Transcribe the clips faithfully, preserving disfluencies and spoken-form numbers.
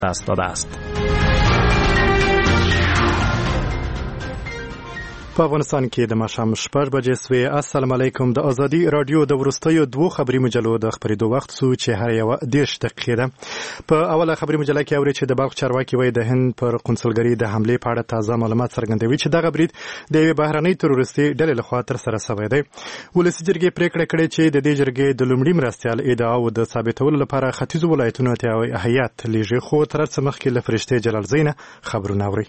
دست داده است. په افغانستان کې د ماښام شپږ بجې سوې. السلام علیکم. د ازادي رادیو د وروستیو دوو خبري مجلو د خبرېدو وخت سو چې هر یو دېرش دقیقې ده. په اوله خبري مجله کې اوري چې د بلخ چارواکي وایي د هند پر قونسلګرۍ د حملې په اړه تازه معلومات څرګندوي چې دغه برید د یوې بهرنۍ تروریستي ډلې لخوا ترسره شوی دی. ولسي جرګې پریکړه کړې چې د دې جرګې د لومړي مرستیال ادعاو د ثابتولو لپاره ختیځو ولایتونو ته هیات لیږي، خو تر څه مخکې له فرشتې جلال زینه خبرونه اوري.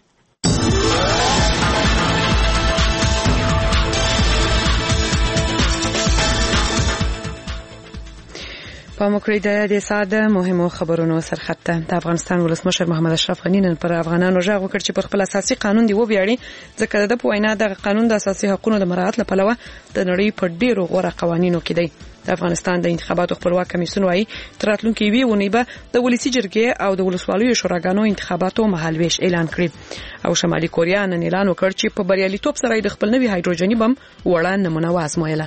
په مکرې د ساده مهمو خبرونو سرخط د افغانستان ولسمشر محمد اشرف غنی نن پر افغانانو ژغ وکړ چې پر خپل اساسي قانون دی وبیاړي، ځکه د په وینا د قانون د اساسي حقوقو د مراعات لپاره د نړۍ په ډیرو غوړه قوانینو کې دی. د افغانستان د انتخاباتو خپلواک کمیسیون وايي تر راتلونکي وی ونی به د ولسی جرګې او د ولسوالیو شوراګانو انتخاباتو مهالويش اعلان کړي. او شمالي کوریا نن اعلان وکړ چې په بریالیتوب سره د خپل نوي هایدروجني بم وړاندې نمونه وازمویله.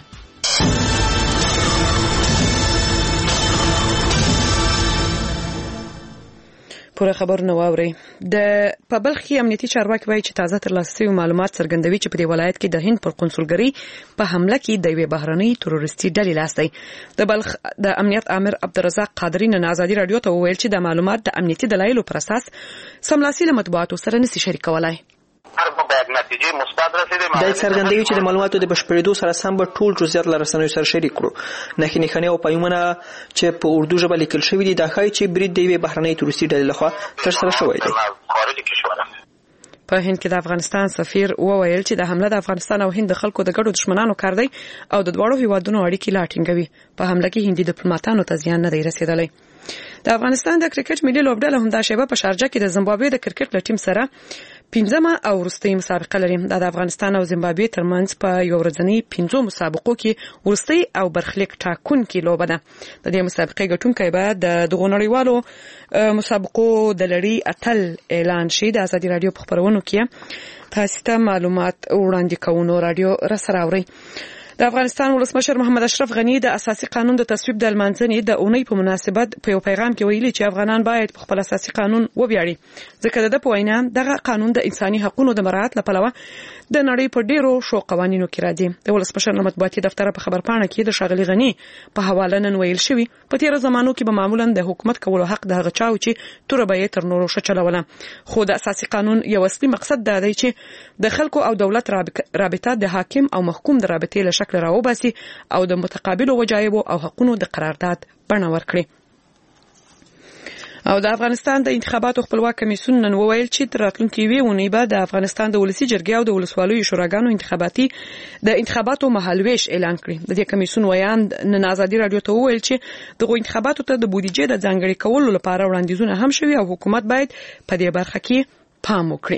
پوره خبرونه واوري. د په بلخ کې امنیتي چارواکي وایي چې تازه ترلاسه شوي معلومات څرګندوي چې په دې ولایت کې د هند پر قونسلګرۍ په حمله کې د یوې بهرنۍ تروریستي ډلې لاس دی. د بلخ د امنیت امر عبدالرزاق قادری نن ازادي رادیو ته وویل چې د معلومات د امنیتي دلایلو پر اساس سملاسي له مطبوعاتو سره نشي شریکولای. دا څرګندوي چې د معلوماتو د بشپړېدو سره سم به ټول جزئیات له رسنیو سره شریک کړو. نښې نښانې او پیغامونه چې په اردو ژبه لیکل شوي دي دا ښایي چې برید د یوې بهرنۍ تروریستي ډلې لخوا ترسره شوی دی. په هند کې د افغانستان سفیر وویل چې د حمله د افغانستان او هند د خلکو د ګډو دشمنانو کار دی او د دواړو هیوادونو اړیکې لا ټینګوي. په حمله کې هندي ډیپلوماټانو ته زیان نه دی رسیدلی. د افغانستان د کرکټ ملي لوبډله هم د شیبه په شارجه کې د زیمبابوې د کرکټ له ټیم سره پنځمه او وروستۍ مسابقه لري. د افغانستان او زیمبابوې ترمنځ په یو ورځنی پنځو مسابقو کې وروستۍ او برخلیک ټاکونکې لوبه ده. د دې مسابقې ګټونکی به د دغو نړیوالو مسابقو د لړۍ اتل اعلان شي. د ازادي رادیو په خبرونو کې تاسو ته معلومات وړاندې کوونو رادیو را سره اوري. د افغانستان ولسمشر محمد اشرف غنی د اساسي قانون د تصویب د لمانځنې د اونۍ په مناسبت په یو پیغام کې ویلي چې افغانان باید په خپل اساسي قانون وبیاړي، ځکه د په وینا دغه قانون د انساني حقوقو د مراعات لپاره د نړۍ په ډیرو شو قوانینو کې راځي. د ولسمشر مطبوعاتي دفتر په خبرپاڼه کې د شاغلي غنی په حواله نن ویل شوی په تیر زمانو کې به معمولا د حکومت کولو حق د هغه چاو چې تور به تر نورو شچلوله، خو د اساسي قانون یو اصلي مقصد دا دی چې د خلکو او دولت رابطه د حاکم او محکوم د رابطې له شکل راوباسي او د متقابل وجایب او حقوقو د قرارداد بڼه ورکړي. او د افغانستان د انتخاباتو خپلواک کمیسیون نن وویل چې تر راتلونکي وی ونی به د افغانستان د ولسی جرګې او د ولسوالیو شوراګانو انتخاباتي د انتخاباتو مهالويش اعلان کړي. د دې کمیسیون ویان نن ازادي رادیو ته وویل چې دغه انتخاباتو ته د بودیجې د ځانګړي کولو لپاره وړاندیزونه هم شوي او حکومت باید په دې برخه کې پام وکړي.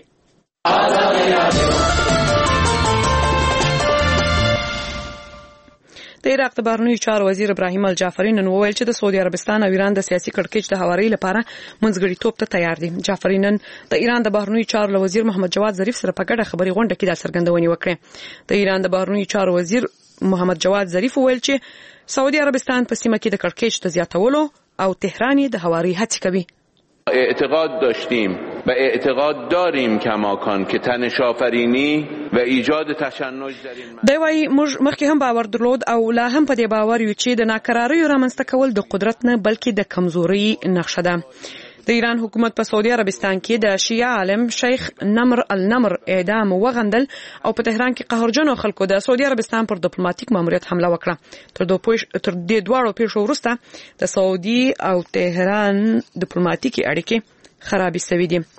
د عراق د بهرنیو چارو وزیر ابراهیم الجعفری نن وویل چې د سعودي عربستان او ایران د سیاسي کړکېچ د هواري لپاره منځګړیتوب ته تیار دي. جعفری نن د ایران د بهرنیو چارو وزیر محمد جواد ظریف سره په ګډه خبري غونډه کې د څرګندونې وکړه. د ایران د بهرنیو چارو وزیر محمد جواد ظریف وویل چې سعودي عربستان په سیمه کې د کړکېچ د زیاتولو او تهران د هواري هڅې کوي. اعتقاد داشتیم و اعتقاد داریم کماکان که تنش آفرینی و ایجاد تشنج در این دی وايي موږ مخکې هم باور درلود او لا هم په دې باور یو چې د ناکراریو رامنځته کول د قدرت نه بلکې د کمزوري نقشه ده. د ایران حکومت په سعودي عربستان کې د شیعه عالم شیخ نمر النمر اعدام وغندل او په تهران کې قهرجنو خلکو د سعودي عربستان پر ډیپلوماټیک ماموریت حمله وکړه. تر دوه پوښ تر دې دواړو پیښو وروسته د سعودي او تهران ډیپلوماټیکي اړیکې خرابې شوې دي.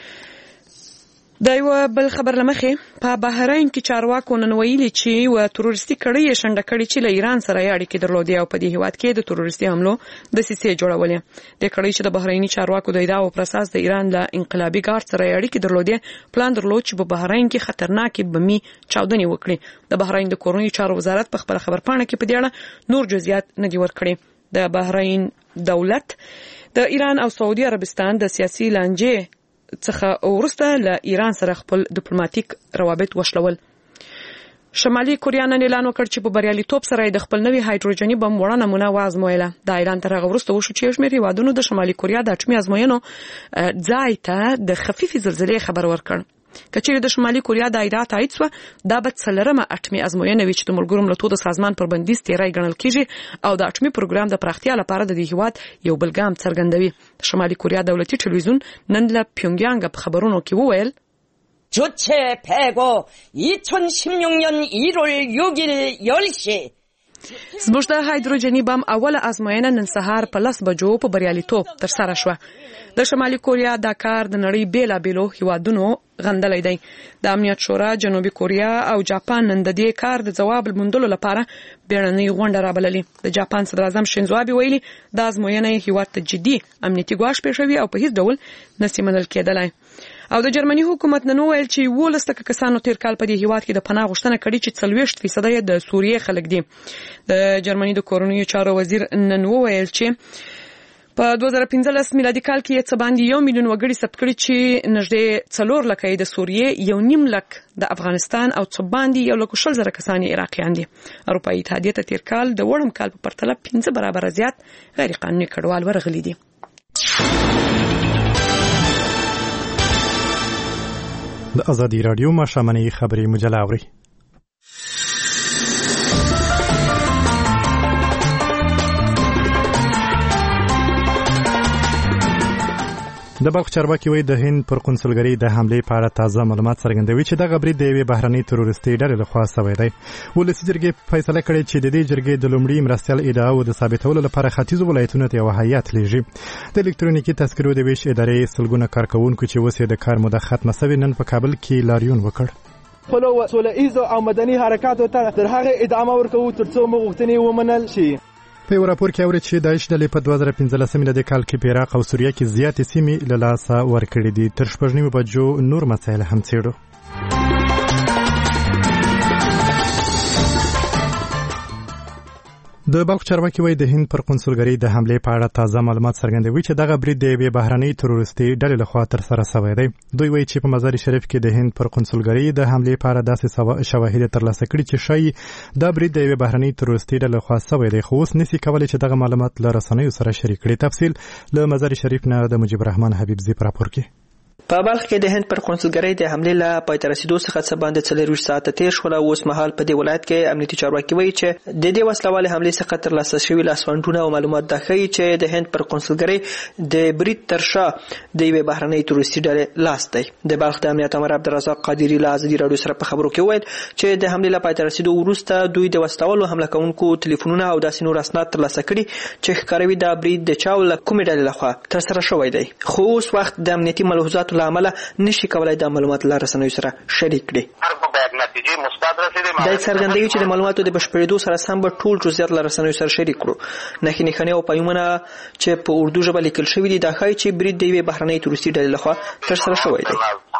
د یو بل خبر لمخې په بحرین کې چارواکو نن ویلي چې و تروریستي کړۍ شنډه کړي چې له ایران سره اړیکې درلودې او په دې هیواد کې د تروریستي حملو د سیسې جوړولې. د کړۍ چې د بحریني چارواکو د ادعاو پر اساس د ایران له انقلابي ګارد سره اړیکې درلودې پلان درلود چې په بحرین کې خطرناکې بمي چاودنې وکړي. د بحرین د کورنیو چارو وزارت په خپل خبرپاڼه کې په دې اړه نور جزئیات نه دي ورکړي. د بحرین دولت د ایران او سعودي عربستان د سیاسي لانجې څخه ورسته له ایران سره خپل ډیپلوماټیک روابط وشلول. شمالي کوریا نن اعلان وکړ چې په بریالیتوب سره د خپل نوي هایدروجني بم وړه نمونه وازمویله. دا اعلان تر هغه وروسته وشو چې شمېر هیوادونو د شمالي کوریا د اټومي ازموینو ځای ته د خفیفې زلزلې خبر ورکړ. کچېرې د شمالي کوریا د ایرا تایید شو دا به څلورمه اټومي ازموینه وي چې د ملګرو ملتونو سازمان پر بندیز تیری ګڼل کیږي او د اټومي پروګرام د پراختیا لپاره د دې هیواد یو بل ګام څرګندوي. شمالي کوریا دولتي ټلویزیون نن له پیونګیانګ په خبرونو کې وویل 주체 배고 이천십육 년 일월 육일 열 시 زموږ د هایدروجني بم اوله ازموینه نن سهار په لس بجو په بریالیتوب ترسره شوه. د شمالي کوریا دا کار د نړۍ بیلابیلو هیوادونو غندلی دی. د امنیت شورا جنوبي کوریا او جاپان نن د دې کار د ځواب موندلو لپاره بیړنۍ غونډه رابللې. د جاپان صدر اعظم شینزو آبه ویلي د ازموینه هیواد ته جدي امنیتي ګواښ پېښوي او په هیڅ ډول نشي منل کېدلای. او د جرمني حکومت نن ویل چې ولس تک کسانو تیر کال په دې هیواد کې د پناه غوښتنه کړې چې څلوېښت فیصد یې د سوریې خلک دي. د جرمني د کورنیو چارو وزیر نن ویل چې په دوه زره پنځلس میلادي کال کې څه باندې یو میلیون وګړي ثبت کړي چې نږدې څلور لکه د سوریې یو نیم لک د افغانستان او څه باندې یو لک شل زره کسان عراقیان دي. اروپایي اتحادیه ته تیر کال د وړم کال په پرتله پنځه برابر زیات غیر قانوني کډوال ورغلي دي. د ازادي رادیو ماښامنۍ خبري مجله اوري. د بلخ چارواکي وایي د هند پر قونسلګرۍ د حملې په اړه تازه معلومات څرګندوي چې دغه برید د یوې بهرنۍ تروریستي ډلې لخوا شوی دی. ولسي جرګې فیصله کړې چې د دې جرګې د لومړي مرستیال ادعاو د ثابتولو لپاره ختیځو ولایتونو ته یو هیات لیږي. د الکترونیکي تذکرو د ویش ادارې سلګونه کارکوونکو چې اوس یې د کار موده ختمه شوې نن په کابل کې لاریون وکړ. خپلو سوله ایزو او مدني حرکاتو ته تر هغه ادامه ورکوو تر څو موږ غوښتنې ومنل شي. په یو راپور کې اوري چې داعش ډلې په دوه زره پنځلس میلادي کال کې په عراق او سوریه کې زیاتې سیمې له لاسه ورکړې دي. تر شپږ نیمو بجو نور مسایل هم څېړو. د بلخ چارواکي وایي د هند پر قونسلګرۍ د حملې په اړه تازه معلومات څرګندوي چې دغه برید د یوې بهرنۍ تروریستي ډلې لخوا ترسره شوی دی. دوی وایي چې په مزار شریف کې د هند پر قونسلګرۍ د حملې په اړه داسې شواهد ترلاسه کړي چې ښایي دا برید د یوې بهرنۍ تروریستي ډلې لخوا شوی دی، خو اوس نشي کولی چې دغه معلومات له رسنیو سره شریک کړي. تفصیل له مزار شریف نه د مجيب الرحمن حبیبزی په راپور کې. په بلخ کې د هند پر قونسلګرۍ د حملې له پای ته رسیدو څخه څه باندې څلوېښت ساعته تېر شول او اوس مهال په دې ولایت کې امنیتي چارواکي وایي چې د دې وسلوالې حملې څخه ترلاسه شوي لاسوندونه او معلومات دا ښیي چې د هند پر قونسلګرۍ د برید تر شا د یوې بهرنۍ تروریستي ډلې لاس دی. د بلخ د امنیت امر عبدالرزاق قادري له ازادي راډیو سره په خبرو کې وویل چې د حملې له پای ته رسیدو وروسته دوی د وسلوالو حمله کوونکو ټلیفونونه او داسې نور اسناد ترلاسه کړي چې ښکاروي دا برید د چا له کومې ډلې لخوا ترسره شوی دی، خو اوس وخت د امنیتي ملحوظاتو له امله نشي کولای دا معلومات له رسنیو سره شریک کړي. دا څرګندوي چې د معلوماتو د بشپړېدو سره سم به ټول جزئیات له رسنیو سره شریک کړو. نښې نښانې او پیغامونه چې په اردو ژبه لیکل شوي دي دا ښایي چې برید د یوې بهرنۍ تروریستي ډلې لخوا ترسره شوی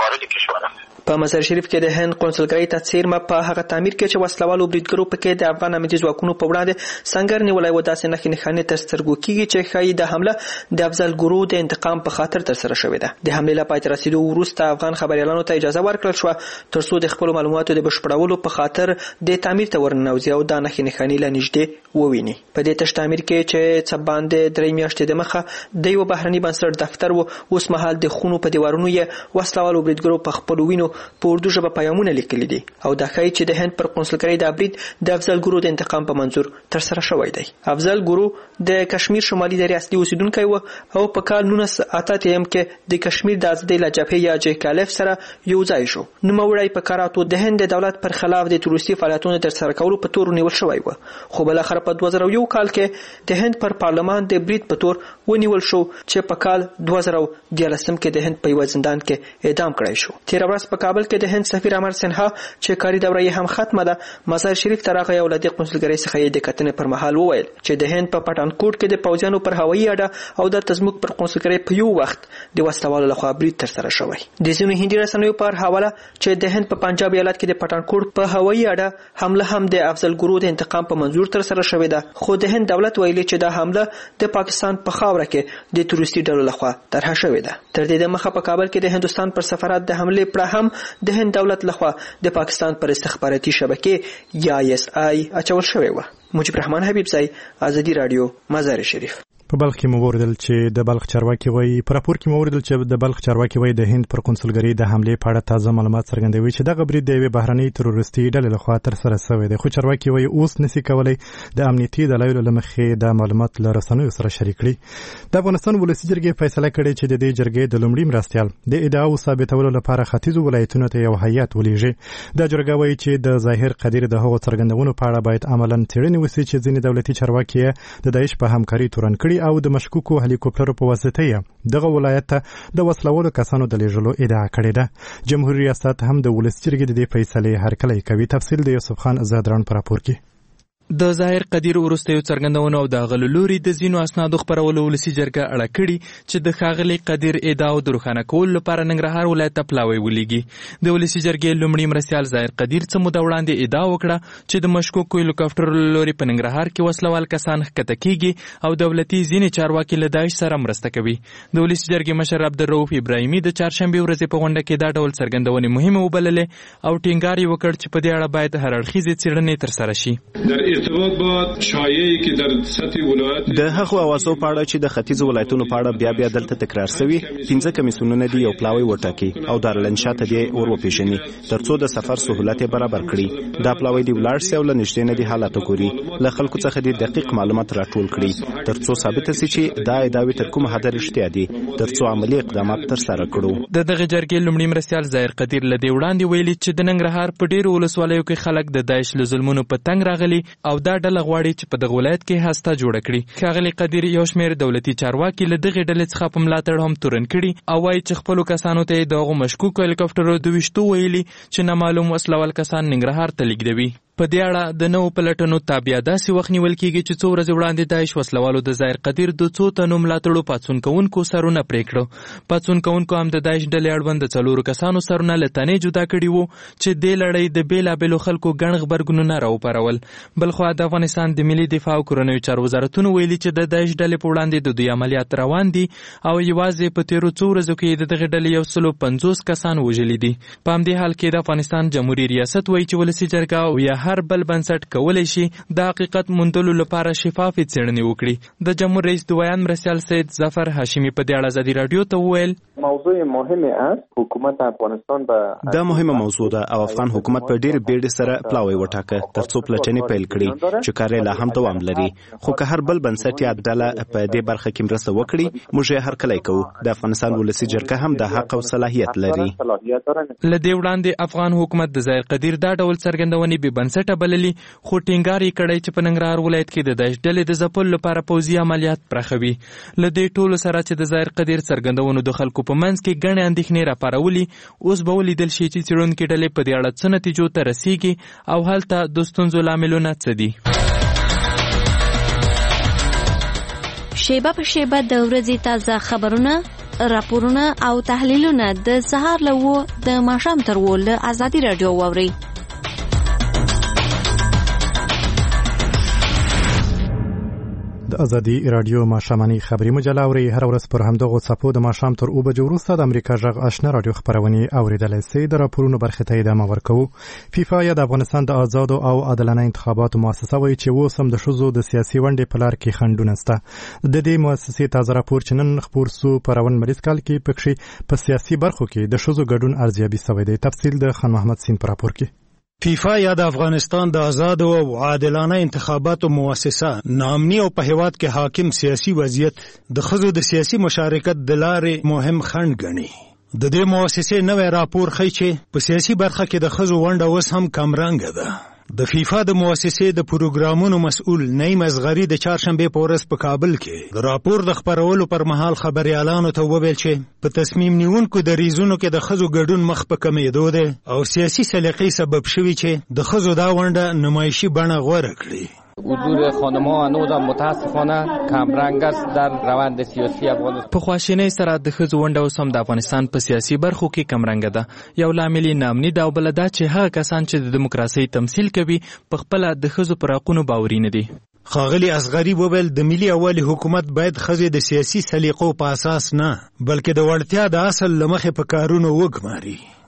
دی. په مزار شریف کې د هند قونسلګرۍ ته څیرمه په هغه تعمیر کې چې وسلوالو بریدګرو پکې د افغان امنیتي ځواکونو په وړاندې سنگر نیولی و داسې نښې نښانې تر سترګو کېږي چې ښایي دا حمله د افضل ګورو د انتقام په خاطر ترسره شوې ده. د حملې له پای ته رسیدو وروسته افغان خبریالانو ته اجازه ورکړل شوه تر څو د خپلو معلوماتو د بشپړولو په خاطر د تعمیر ته ورننوځي او دا نښې نښانې له نږدې وویني. په دې تش تعمیر کې چې څه باندې درې میاشتې دمخه د یو بهرني بنسټ دفتر و، اوس مهال د خونو په دیوارونو یې وسلوالو بریدګرو په خپلو وینو په اردو ژبه پیغامونه لیکلي دي او دا ښایي چې د هند پر قونسلګرۍ دا برید د افضل ګورو د انتقام په منظور ترسره شوی دی. افضل ګورو د کشمیر شمالي درې اصلي اوسیدونکی و او په کال نولس اته اتیا کې د کشمیر د ازادۍ له جبهې یا جې کالف سره یو ځای شو. نوموړی په کاراتو د هند د دولت پر خلاف د تروریستي فعالیتونو ترسره کولو په تور نیول شوی و، خو بالاخره په دوه زره یو کال کې د هند پر پارلمان د برید په تور ونیول شو چې په کال دوه زره دیارلسم کې د هند په یو زندان کې اعدام کړی شو. تیر ورځ په کابل کې د هند سفیر امر سنها چې کاري دوره یې هم ختمه ده مزار شریف ته راغی او له دې قونسلګرۍ څخه یې د کتنې پر مهال وویل چې د هند په پټانکوټ کې د پوځیانو پر هوایي اډه او د تزموک پر قونسلګرۍ په یو وخت د وسلوالو لخوا برید ترسره شوی. د ځینو هندي رسنیو پر حواله چې د هند په پنجاب ایالت کې د پټانکوټ په هوایي اډه حمله هم د افضل ګورو د انتقام په منظور ترسره شوې ده، خو د هند دولت ویلي چې دا حمله د پاکستان په خاوره کې د تروریستي ډلو لخوا طرحه شوې ده. تر دې دمخه په کابل کې د هندستان پر سفارت د حملې پړه هم د هند دولت لخوا د پاکستان پر استخباراتي شبکې یا آی اس آی اچول شوی و. مجيب رحمان حبیبزی، آزادی رادیو، مزار شریف. په بلخ کې مو وردل چې د بلخ چارواکي وایي په راپور کې مو وردل چې د بلخ چارواکي وایي د هند پر کنسولګری د حملې په اړه تازه معلومات څرګندوي چې دغه برید د یوې بهرنۍ تروریستي ډلې لخوا ترسره شوی دی. خو چارواکي وایي اوس نشي کولای د امنیتي دلایلو له مخې د معلومات له رسنیو سره شریک کړي. د افغانستان ولسي جرګې فیصله کړې چې د دې جرګې د لومړي مرستیال د ادعاو ثابتولو لپاره ختیځو ولایتونو ته یو هیئت ولېږي. د جرګه وایي چې د ظاهر قدیر د هغو څرګندونو په اړه باید عملاً څېړنې وشي چې ځینې دولتي چارواکي د داعش په همکاري تورن کړي او د مشکوکو هلیکوپټرو په واسطه یې دغه ولایت ته د وسلوالو کسانو د لیږلو ادعا کړې ده. جمهوریت ریاست هم د ولسي جرګې د دې فیصلې هرکلی کوي. تفصیل د یوسف خان زادران په راپور کې. د ظاهر قدیر وروستیو څرګندونو او د غلو لوري د ځینو اسنادو خپرولو ولسي جرګه اړه کړي چې د ښاغلي قدیر ادعاو د روښانه کولو لپاره ننګرهار ولایت ته پلاوی ولېږي. د ولسي جرګې لومړي مرستیال ظاهر قدیر څه موده وړاندې ادعا وکړه چې د مشکوکو هلیکوپټرو له لوري په ننګرهار کې وسلوال کسان ښکته کېږي او دولتي ځینې چارواکي له داعش سره مرسته کوي. د ولسي جرګې مشر عبدالرؤف ابراهیمي د چهارشنبې ورځې په غونډه کې دا ډول څرګندونې مهمه وبللې او ټینګار یې وکړ چې په دې اړه باید هر اړخیزې څېړنې ترسره شي. در ارتباط با شایعی که در سطح ولایت د هغو اوازو په اړه چې د ختیځو ولایتونو په اړه بیا بیا دلته تکرار شوي پنځه کمیسیونونه دي یو پلاوی وټاکي او دارالانشا ته دې ور وپېژني ترڅو د سفر سهولت یې برابر کړي. دا پلاوی دی ولاړ سي او له نږدې نه دي حالت وګوري له خلکو څخه دې دقیق معلومات راټول کړي ترڅو ثابت شي چې دا ادعاوې تر کومه حد رښتیا دي ترڅو عملي اقدامات ترسره کړو. د دغه جرګې لومړي مرستیال ظاهر قدیر له دې وړاندې ویلي چې د ننګرهار په ډېرو ولسوالیو کې خلک د داعش له ظلمونو په تنګ راغلي او دا ډله غواړي چې په دغه ولایت کې هسته جوړه کړي. ښاغلي قدیر یو شمېر دولتي چارواکي له دغې ډلې څخه په ملاتړ هم تورن کړي او وایي چې خپلو کسانو ته یې د هغو مشکوکو هلیکوپټرو د ویشتو ویلي چې نامعلوم وسلوال کسان ننګرهار ته لیږدوي. په دې اړه د نوو پلټنو تابع داسې وخت نیول کېږي چې څو ورځې وړاندې داعش وسلوالو د ظاهر قدیر د څو تنو ملاتړو پاڅون کوونکو سرونه پرې کړه. پاڅون کوونکو هم د داعش ډلې اړوند د څلورو کسانو سرونه له تنې جدا کړي وو چې دې لړۍ د بېلابېلو خلکو ګڼ غبرګونونه راوپارول. بلخوا د افغانستان د ملي دفاع او کورنیو چارو وزارتونو ویلي چې د داعش ډلې په وړاندې د دوی عملیات روان دي او یوازې په تېرو څو ورځو کې د دغې ډلې یو سلو پنځوس کسان وژلي دي. په همدې حال کې د افغانستان جمهوریت ریاست وایي چې ولسي جرګه او یا هر بل بنسټ کولای شي د حقیقت موندلو لپاره شفافې څېړنې وکړي. د جمهور رئیس دویم مرستیال سید ظفر هاشمي په دې اړه ازادي راډیو ته وویل موضوع مهمه است. حکومت افغانستان به دا مهمه موضوع ده او افغان حکومت په ډېر بیړې سره پلاوی وټاکه ترڅو پلټنې پیل کړي چې کار لا هم دوام لري. خو که هر بل بنسټ یا ډله په دې برخه کې مرسته وکړي موږ یې هرکلی کوو. د افغانستان ولسي جرګه هم د حق او صلاحیت لري. له دې وړاندې افغان حکومت د ظاهر قدیر دا ډول څرګندونې بې بنسټه بللي خو ټینګار یې کړی چې په ننګرهار ولایت کې د داعش ډلې د ځپلو لپاره پوځي عملیات پراخوي. له دې ټولو سره چې د ظاهر قدیر څرګندونو د خلکو په منځ کې ګڼې اندېښنې راپارولي اوس به ولیدل شي چې څېړونکي ډلې په دې اړه څه نتیجو ته رسیږي او هلته د ستونزو لاملونه څه دي. شیبه په شیبه د ورځې تازه خبرونه راپورونه او تحلیلونه د سهار له اوو د ماښام تر اوو له ازادي راډیو واورئ. د ازادي راډیو ماښامنۍ خبري مجله اورئ. هر ورځ پر همدغو څپو د ماښام تر اوو بجو وروسته د امریکا غږ آشنا راډیو خپرونې اورېدلی سئ. د راپورونو برخې ته ادامه ورکوو. فیفا یا د افغانستان د آزادو او عادلانه انتخاباتو مؤسسه وایي چې اوس هم د ښځو د سیاسي ونډې په لار کې خنډونه شته. د دې مؤسسې تازه راپور چې نن خپور سو په روان مریض کال کې پکښې په سیاسي برخو کې د ښځو ګډون ارزیابي سوی دی. تفصیل د خان محمد سین په راپور کې. فیفا یا د افغانستان د آزادو او عادلانه انتخاباتو مؤسسه نامني او په هیواد کې حاکم سیاسي وضعیت د ښځو د سیاسي مشارکت د لارې مهم خنډ ګڼي. د دې مؤسسې نوی راپور ښیي چې په سیاسي برخه کې د ښځو ونډه اوس هم کمرنګه ده. د فیفا د مؤسسې د پروګرامونو مسؤل نعیم اصغري د چهارشنبې په ورځ په کابل کې د راپور د خپرولو پر مهال خبريالانو ته وویل چې په تصمیم نیونکو دریځونو کې د ښځو ګډون مخ په کمیدو دی او سیاسي سلیقې سبب شوي چې د ښځو دا ونډه نمایشي بڼه غوره کړي. حضور خانم‌ها هنوز هم متاسفانه کمرنگ است در روند سیاسی افغانستان. په خواشینۍ سره د ښځو ونډه اوس هم د افغانستان په سیاسي برخو کې کمرنګه ده. یو لامل یې نامني ده او بله دا چې هغه کسان چې د دیموکراسۍ تمثیل کوي په خپله د ښځو پر حقونو باوري نه دي. ښاغلي اصغري وویل د ملي اولي حکومت باید ښځې د سیاسي سلیقو په اساس نه بلکې د وړتیا د اصل له مخې په کارونو وګماري.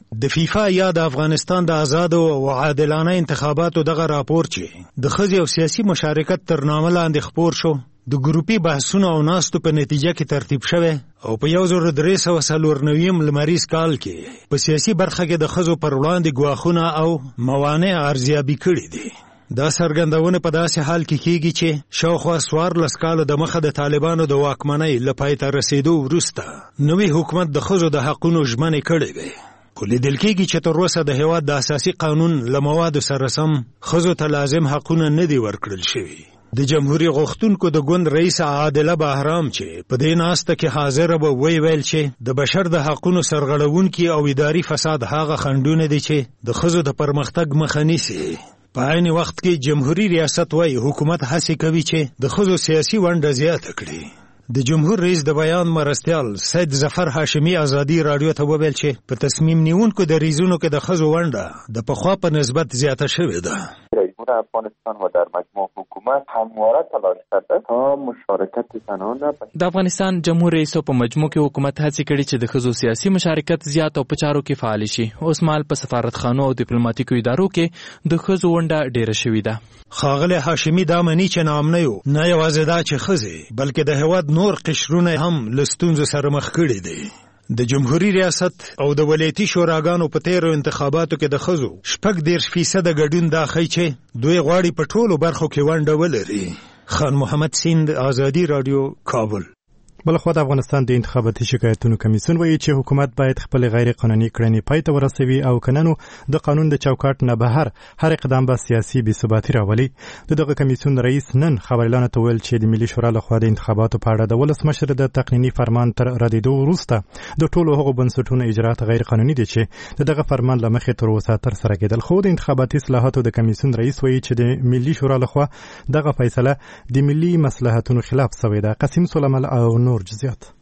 د فیفا یا د افغانستان د آزاد او عادلانه انتخاباتو دغه راپور چې د ښځې او سیاسي مشارکت تر نامه لاندې خپور شو د ګروپي بحثونو او ناستو په نتیجه کې ترتیب شوی او په یو زر درې سوه څلور نویم لمریز کال کې په سیاسي برخه کې د ښځو پر وړاندې ګواښونه او موانع ارزیابي کړي دي. دا څرګندونه په داسې حال کې کیږي چې شاوخوا څوارلس کاله د مخه د طالبانو د واکمنۍ له پای ته رسېدو وروسته نوی حکومت د ښځو د حقونو ژمنې کړې وې. خو لیدل کېږي چې تر اوسه د هېواد د اساسي قانون له موادو سره سم ښځو ته لازم حقونه نه دي ورکړل شوي. د جمهوریت غوښتونکو د ګوند رئیس عادله بهرام چې په دې ناسته کې حاضره به وی ویل چې د بشر د حقونو سرغړونکي او اداري فساد هغه خنډونه دي چې د ښځو د پرمختګ مخه نیسي. په عین وخت کې جمهوریت ریاست وايي حکومت هڅې کوي چې د ښځو سیاسي ونډه زیاته کړي. د جمهور رئیس د بیان مرستیال سید ظفر هاشمي ازادي رادیو ته وویل چې په تصمیم نیونکو د ریزونو کې د ښځو ونډه د پخوا په نسبت زیاته شوې ده. جمهور افغانستان و در مجموع حکومت همواره تلاش کرده تا مشارکت زنان د افغانستان جمهور رئیس په مجموع کې حکومت هڅه کړې چې د ښځو سیاسي مشارکت زیات او په چارو کې فعال شي. اوس مهال په سفارتخانو او ډیپلوماټیکو ادارو کې د ښځو ونډه ډیره شوې ده. ښاغلی هاشمي دا مني چې ناامنه یو نه یوازې دا چې ښځې بلکې د هېواد نور قشرونه هم له ستونزو سره مخ کړي دي. د جمهوریت ریاست او د ولایتي شوراګانو په تیرو انتخاباتو کې د ښځو شپږ دېرش فیصده ګډون دا ښیي چې دوی غواړي په ټولو برخو کې ونډه ولري. خان محمد سیند، آزادي رادیو، کابل. بلخوا د افغانستان د انتخاباتي شکایتونو کمیسیون وایي چې حکومت باید خپل غیر قانوني کړنې پای ته ورسوي او کننو د قانون د چوکاټ نه بهر هر اقدام به سیاسي بې ثباتي راولي. د دغه کمیسیون رئیس نن خبريالانو ته ویل چې د ملي شورا لخوا د انتخاباتو په اړه د ولسمشر د تقنیني فرمان تر ردېدو وروسته د ټولو هغو بنسټونو اجرات غیر قانوني دي چې د دغه فرمان له مخې تر اوسه ترسره کېدل. خو د انتخاباتي اصلاحاتو د کمیسیون رئیس وایي چې د ملي شورا لخوا دغه فیصله د ملي مصلحتونو خلاف شوې ده. قاسم سلیمان او نور جزئیات.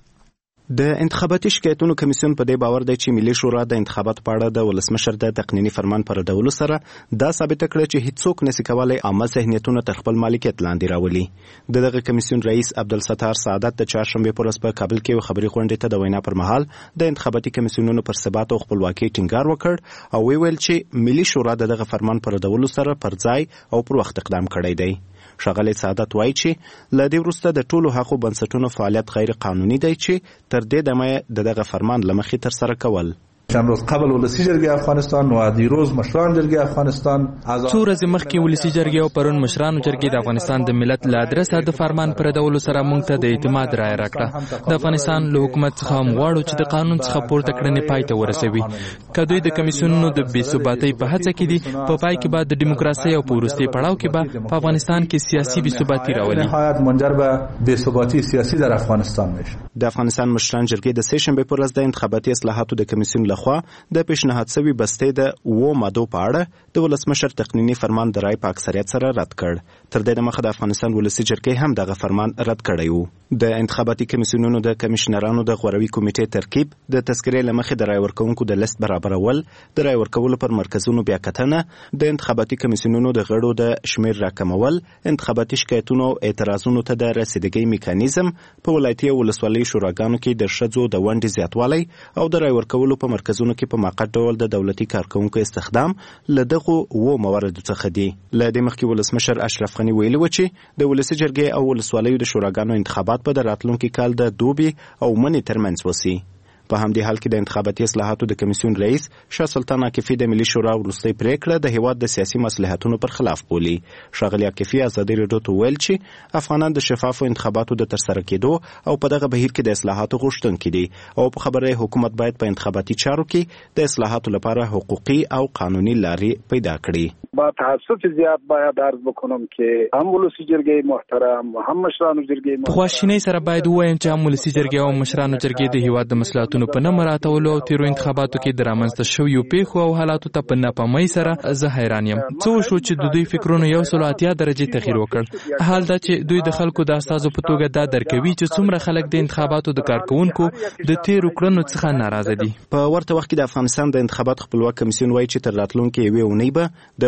د انتخاباتي شکایتونو کمیسیون په دې باور دی چې ملي شورا د انتخاباتو په اړه د ولسمشر د تقنیني فرمان پر ردولو سره دا ثابته کړه چې هیڅوک نشي کولای عامه ذهنیتونه تر خپل مالکیت لاندې راولي. د دغه کمیسیون رئیس عبدالستار سعادت د چهارشنبه پر ورځ په کابل کې خبري غونډې ته د وینا پر مهال د انتخاباتي کمیسیونونو پر ثبات او خپلواکۍ ټینګار وکړ او وی ویل چې ملي شورا د دغه فرمان پر ردولو سره پر ځای او پر وخت اقدام کړی دی. ښاغلی سعادت وایي چې له دې وروسته د ټولو هغو بنسټونو فعالیت غیر قانوني دی چې تر دې دمه د دغه فرمان له مخې ترسره کول. چند روز قبل ولسی جرګه افغانستان و دیروز مشران جرګه افغانستان څو ورځې مخکې ولسی جرګه او پرون مشرانو جرګې د افغانستان د ملت له ادرسه د فرمان پر ډول سره مونږ ته د اعتماد رائے راکړه. د افغانستان له حکومت څخه هم غواړو چې د قانون څخه پورته کړنې پای ته ورسوي. که دوی د کمیسیونونو د بې ثباتۍ په هڅه کې دي په پای کې به د دیموکراسۍ او په وروستي پړاو کې به په افغانستان کې سیاسي بې ثباتي راولي. نهایت منجر به بې ثباتی سیاسي در افغانستان میشه. د افغانستان مشران جرګې د سه شنبه پر ورځ د انتخاباتي اصلاحاتو د کمیسیون لخوا د پیشنهاد شوی بستې د و ماده په اړه د ولسمشر تقنینی فرمان د رای په اکثریت سره رد کړ. تر دې دمخه د افغانستان ولسی جرګې هم دغه فرمان رد کړی وو. د انتخاباتي کمیسیونونو د کمشنرانو د غوروي کمیټې ترکیب، د تذکرې لمخې د رای ورکونکو د لیست برابرول، د رای ورکولو پر مرکزونو بیا کتنه، د انتخاباتي کمیسیونونو د غړو د شمیر راکمول، انتخاباتي شکایتونو اعتراضونو ته د رسیدګۍ میکانیزم، په ولایتي او ولسوالۍ شوراګانو کې د ښځو د ونډې زیاتوالی او د رای ورکولو په مرکزونو کې په موقت ډول د دولتي کارکونکو استخدام له دغو و مواردو څخه دي. له دې مخکې ولسمشر اشرف غني ویلي و چې د ولسي جرګې او ولسوالیو د شوراګانو انتخابات په د راتلونکي کال د دوبي او منې ترمنځ وسی. په همدې حال کې د انتخاباتي اصلاحاتو د کمیسیون رئیس شاه سلطان عاکفي د ملي شورا وروستۍ پریکړه د هیواد د سیاسي مصلحتونو پر خلاف بولي. ښاغلي عاکفي ازادي راډیو ته ویل چې افغانان د شفافو انتخاباتو د ترسره کېدو او په دغه بهیر کې د اصلاحاتو غوښتونکي دي او په خبره حکومت باید په انتخاباتي چارو کې د اصلاحاتو لپاره حقوقي او قانوني لارې پیدا کړي. با تاسف زیات باید عرض بکنم که هم ولسی جرګې محترم و هم مشرانو جرګې په خواشینۍ سره باید ووایم چې هم ولسی جرګې او مشرانو جرګې د هیواد د مصلحتونو په نه مراعاتولو او تیرو انتخاباتو کې د رامنځته شویو پیښو او حالاتو ته په ناپامۍ سره زه حیران یم. څه وشو چې د دوی فکرونو یو سل اتیا درجې تغییر وکړ؟ حال دا چې دوی د خلکو د استازو په توګه دا درکوي چې څومره خلک د انتخاباتو د کارکونکو د تیرو کړنو څخه ناراضه دي. په ورته وخت کې د افغانستان د انتخاباتو خپلواک کمیسیون وایي چې تر راتلونکي یوې اونۍ به د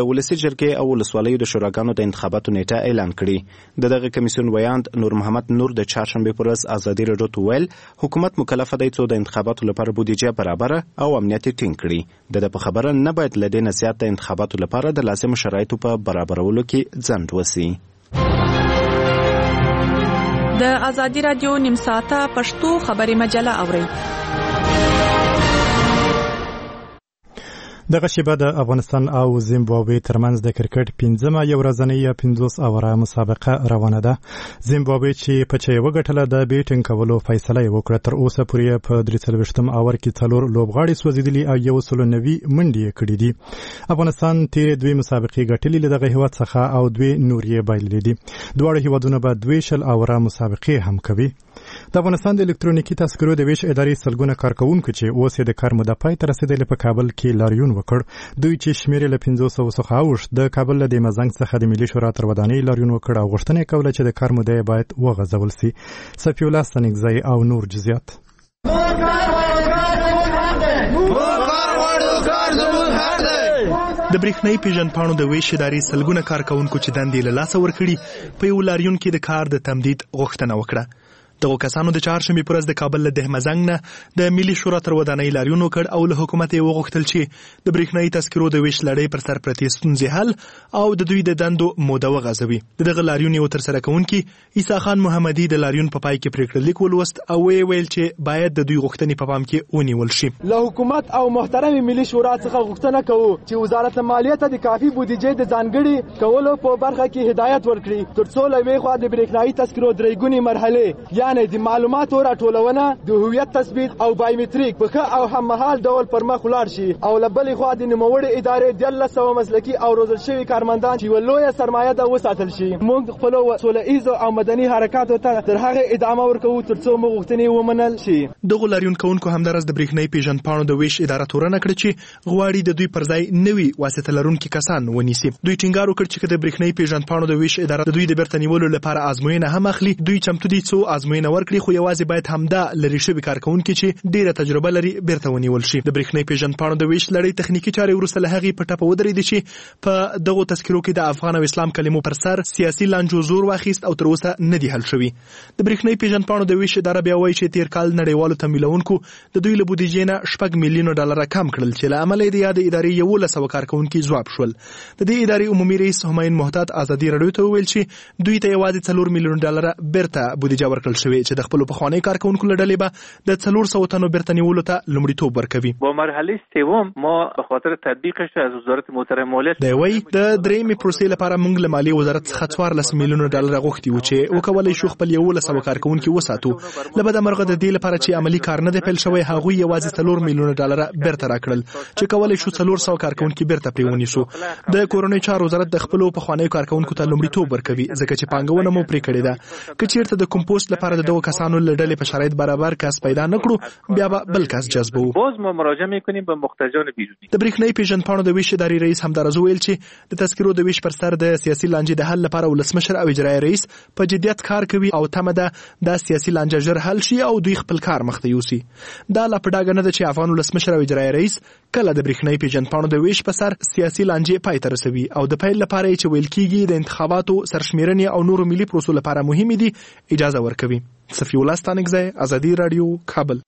ولسی جرګې او ولسوالیو د شوراګانو د انتخاباتو نیټه اعلان کړي. د دغه کمیسیون ویاند نور محمد نور د چهارشنبه پر ورځ ازادي راډیو ته ویل حکومت مکلف دی څو د انتخاباتو لپاره بودیجه برابر او امنیت ټینګ کړي. د په خبره نه باید لدې نه زیات د انتخاباتو لپاره د لازم شرایطو په برابرولو کې ځنډ وسی. د ازادي راډیو نیم ساعته پښتو خبري مجله اورئ. دغه شیبه د افغانستان او زیمبابوې ترمنځ د کرکټ پنځمه یو ورځنۍ یا پنځوس اوره مسابقه روانه ده. زیمبابوې چې په چا وګټله د بیټینګ کولو فیصله وکړه. تر اوسه پورې په درې څلوېښتم اور کې څلور لوبغاړي سوځېدلي او یو سل نوي منډې کړې دي. افغانستان تیرې دوې مسابقې ګټلې له دغه هیواد څخه او دوې نور یې بایللې دي. دواړه هیوادونه به دوې شل اوره مسابقې هم کوي. د افغانستان د الکترونیکي تذکرو د ویش ادارې سلګونه کارکونکو چې اوس یې د کار موده پای ته رسېدلې په کابل کې لاریون وکړ. دوی چې شمېر له پنځوس سوو څخه اوښت د کابل له دې مزنګ څخه د ملي شورا تر ودانۍ لاریون وکړ او غوښتنه یې کوله چې د کار موده باید وغځول سي. صفي الله ستنګزی او نور جزئیات. د برېښنايي پیژندپاڼو د ویش ادارې سلګونه کارکونکو چې دندې له لاسه ورکړي په یو لاریون کې د کار د تمدید غوښتنه وکړه. دغه کسانو د چهارشنبې پر ورځ د کابل له دهمزنګ نه د ملي شورا تر ودانۍ لاریون وکړ او له حکومت یې وغوښتل چې د برېښنايي تذکرو د ویش لړۍ پر سر پرتې ستونزې حل او د دوی د دندو موده وغځوي. د دغه لاریون یو ترسره کوونکي عیسی خان محمدي د لاریون په پای کې پریکړه لیک ولوست او ویې ویل چې باید د دوی غوښتنې په پام کې ونیول شي. له حکومت او محترم ملي شورا څخه غوښتنه کوو چې وزارت مالیه ته د کافي بودیجې د ځانګړي کولو په برخه کې هدایت ورکړي ترڅو له وی خوا د برېښنايي تذکرو درې ګونې مرحلې یعنی د معلومات راټولونه د هویت تثبیت او بایومټریک په ښه او هممهال ډول پر مخ ولاړ شي او له بلې خوا د نوموړې ادارې دیارلس سوه مسلکي او روزل شوي کارمندان چې یوه لویه سرمایه ده وساتل شي. موږ خپلو سوله ایزو او مدني حرکاتو ته تر هغې ادامه ورکوو تر څو مو غوښتنې ومنل شي. دغو لاریون کوونکو همداراز د برېښنايي پیژندپاڼو د ویش اداره تورنه کړه چې غواړي د دوی پر ځای نوي واسطه لرونکي کسان ونیسي. دوی ټینګار وکړ چې د برېښنايي پیژندپاڼو د ویش اداره د دوی د بیرته نیولو لپاره ازموینه هم اخلي. دوی چمتو دي څو ازموینه ورکړي خو یوازې باید همدا لري شوي کارکونکي چې ډیره تجربه لري بیرته ونیول شي. د برېښنايي پیژندپاڼو د ویش لړۍ تخنیکي چارې وروسته له هغې په ټپه ودرېدې چې په دغو تذکرو کې د افغان او اسلام کلمو پر سر سیاسي لانجو زور واخیست او تر اوسه نه دي حل شوي. د برېښنايي پیژندپاڼو د ویش اداره بیا وایي چې تیر کال نړیوالو تمویلونکو د دوی له بودیجې نه شپږ میلیونه ډالره کم کړل چې له امله یې د یادې ادارې یولس سوه کارکونکي ځواب شول. د دې ادارې عمومي رئیس همایون محتاط ازادي راډیو ته وویل چې دوی ته یوازې څلور میلیونه ډالره بیرته بودیجه ورکړل شوې چې د خپلو پخوانیو کارکونکو له ډلې به د څلور سوه تنو بیرته نیولو ته لومړیتوب ورکوي. با مرحله سوم ما به خاطر تطبیقش از وزارت محترم مالیه دی وایي د درېیمې پروسې لپاره موږ له مالیې وزارت څخه څوارلس میلیونه ډالره غوښتي وو چې وکولی شو خپل یولس سوه کارکوونکي وساتو. له بده مرغه د دې لپاره چې عملي کار نه دی پیل شوی هغوی یوازې څلور میلیونه ډالره بیرته راکړل چې کولی شو څلور سوه کارکوونکي بیرته پرې ونیسو. د کورنیو چارو وزارت د خپلو پخوانیو کارکوونکو ته لومړیتوب ورکوي ځکه چې پانګونه مو پرې کړې ده. که چیرته د کمپوسټ لپاره د دغو کسانو له ډلې په شرایط برابر کس پیدا نه کړو بیا به بل کس جذبوو. باز ما مراجعه میکنیم به مختجان بیرونی. د برېښنايي پیژندپاڼو د ویش ادارې رئیس همداراز ویل چې د تذکرو د ویش پر سر د سیاسي لانجې د حل لپاره ولسمشر او اجرایي رئیس په جدیت کار کوي او تمه ده د سیاسي لانجه ژر حل شي او دوی خپل کار مخته یوسي. دا لا په ډاګه نه ده چې افغان ولسمشر او اجرایي رئیس کله د برېښنايي پیژندپاڼو د ویش په سر سیاسي لانجې پای ته رسوي او د پیل لپاره چې ویل کېږي د انتخاباتو سرشمیرنې او نورو ملي پروسو لپاره مهمې دي اجازه ورکوي. صفي الله ستانکزی، ازادي راډیو، کابل.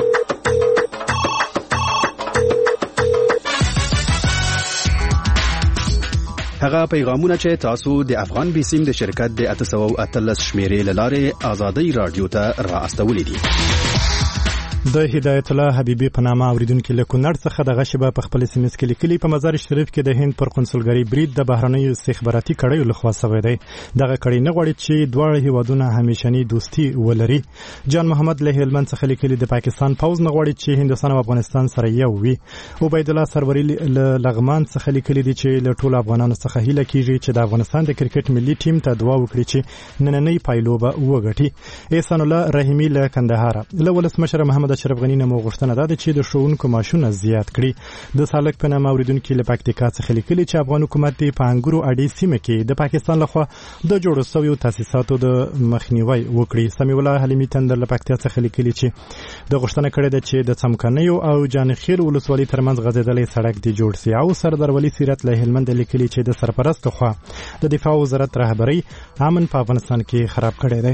هغه پیغامونه چې تاسو د افغان بیسیم د شرکت د اته سوه اتلس شمیرې له لارې ازادي راډیو ته را استولې دي. د هدایت الله حبیبي په نامه اوریدونکو له کونړ څخه د غشبه په خپل سیمس کې لیکلي په مزار شریف کې د هند پر قونسلګری برید د بهرنیو استخباراتي کړیو لخوا شوی دی. دغه کړی نه غواړي چې دواړه هیوادونه همیشني دوستي ولري. جان محمد له هلمند څخه لیکلي د پاکستان پوز نه غواړي چې هندستان او افغانستان سره یو وي. عبید الله سروري له لغمان څخه لیکلي دي چې له ټولو افغانانو څخه هیله کیږي چې د افغانستان د کرکټ ملي ټیم ته دعا وکړي چې نننۍ پایلوبه وګټي. احسان الله رحیمي له کندهار له ولسمشر محمد محمد اشرف غنی نه غوښتنه ده چې د ښوونکو معاشونه زیات کړي. د سالک په نامه اوریدونکو له پکتیکا څخه لیکلي چې افغان حکومت د پانګورو اډې سیمه کې د پاکستان لخوا د جوړو شویو تاسیساتو د مخنیوي وکړي. سمیع الله حلیمی تندر له پکتیا څخه لیکلي چې د غوښتنه کړې ده چې د څمکنیو او جانخیل ولسوالۍ ترمنځ غځېدلې سړک دی جوړ شي. او سردار ولی سیرت له هلمند لیکلي چې د سرپرست خوا د دفاع وزارت رهبری امن په افغانستان کې خراب کړی دی.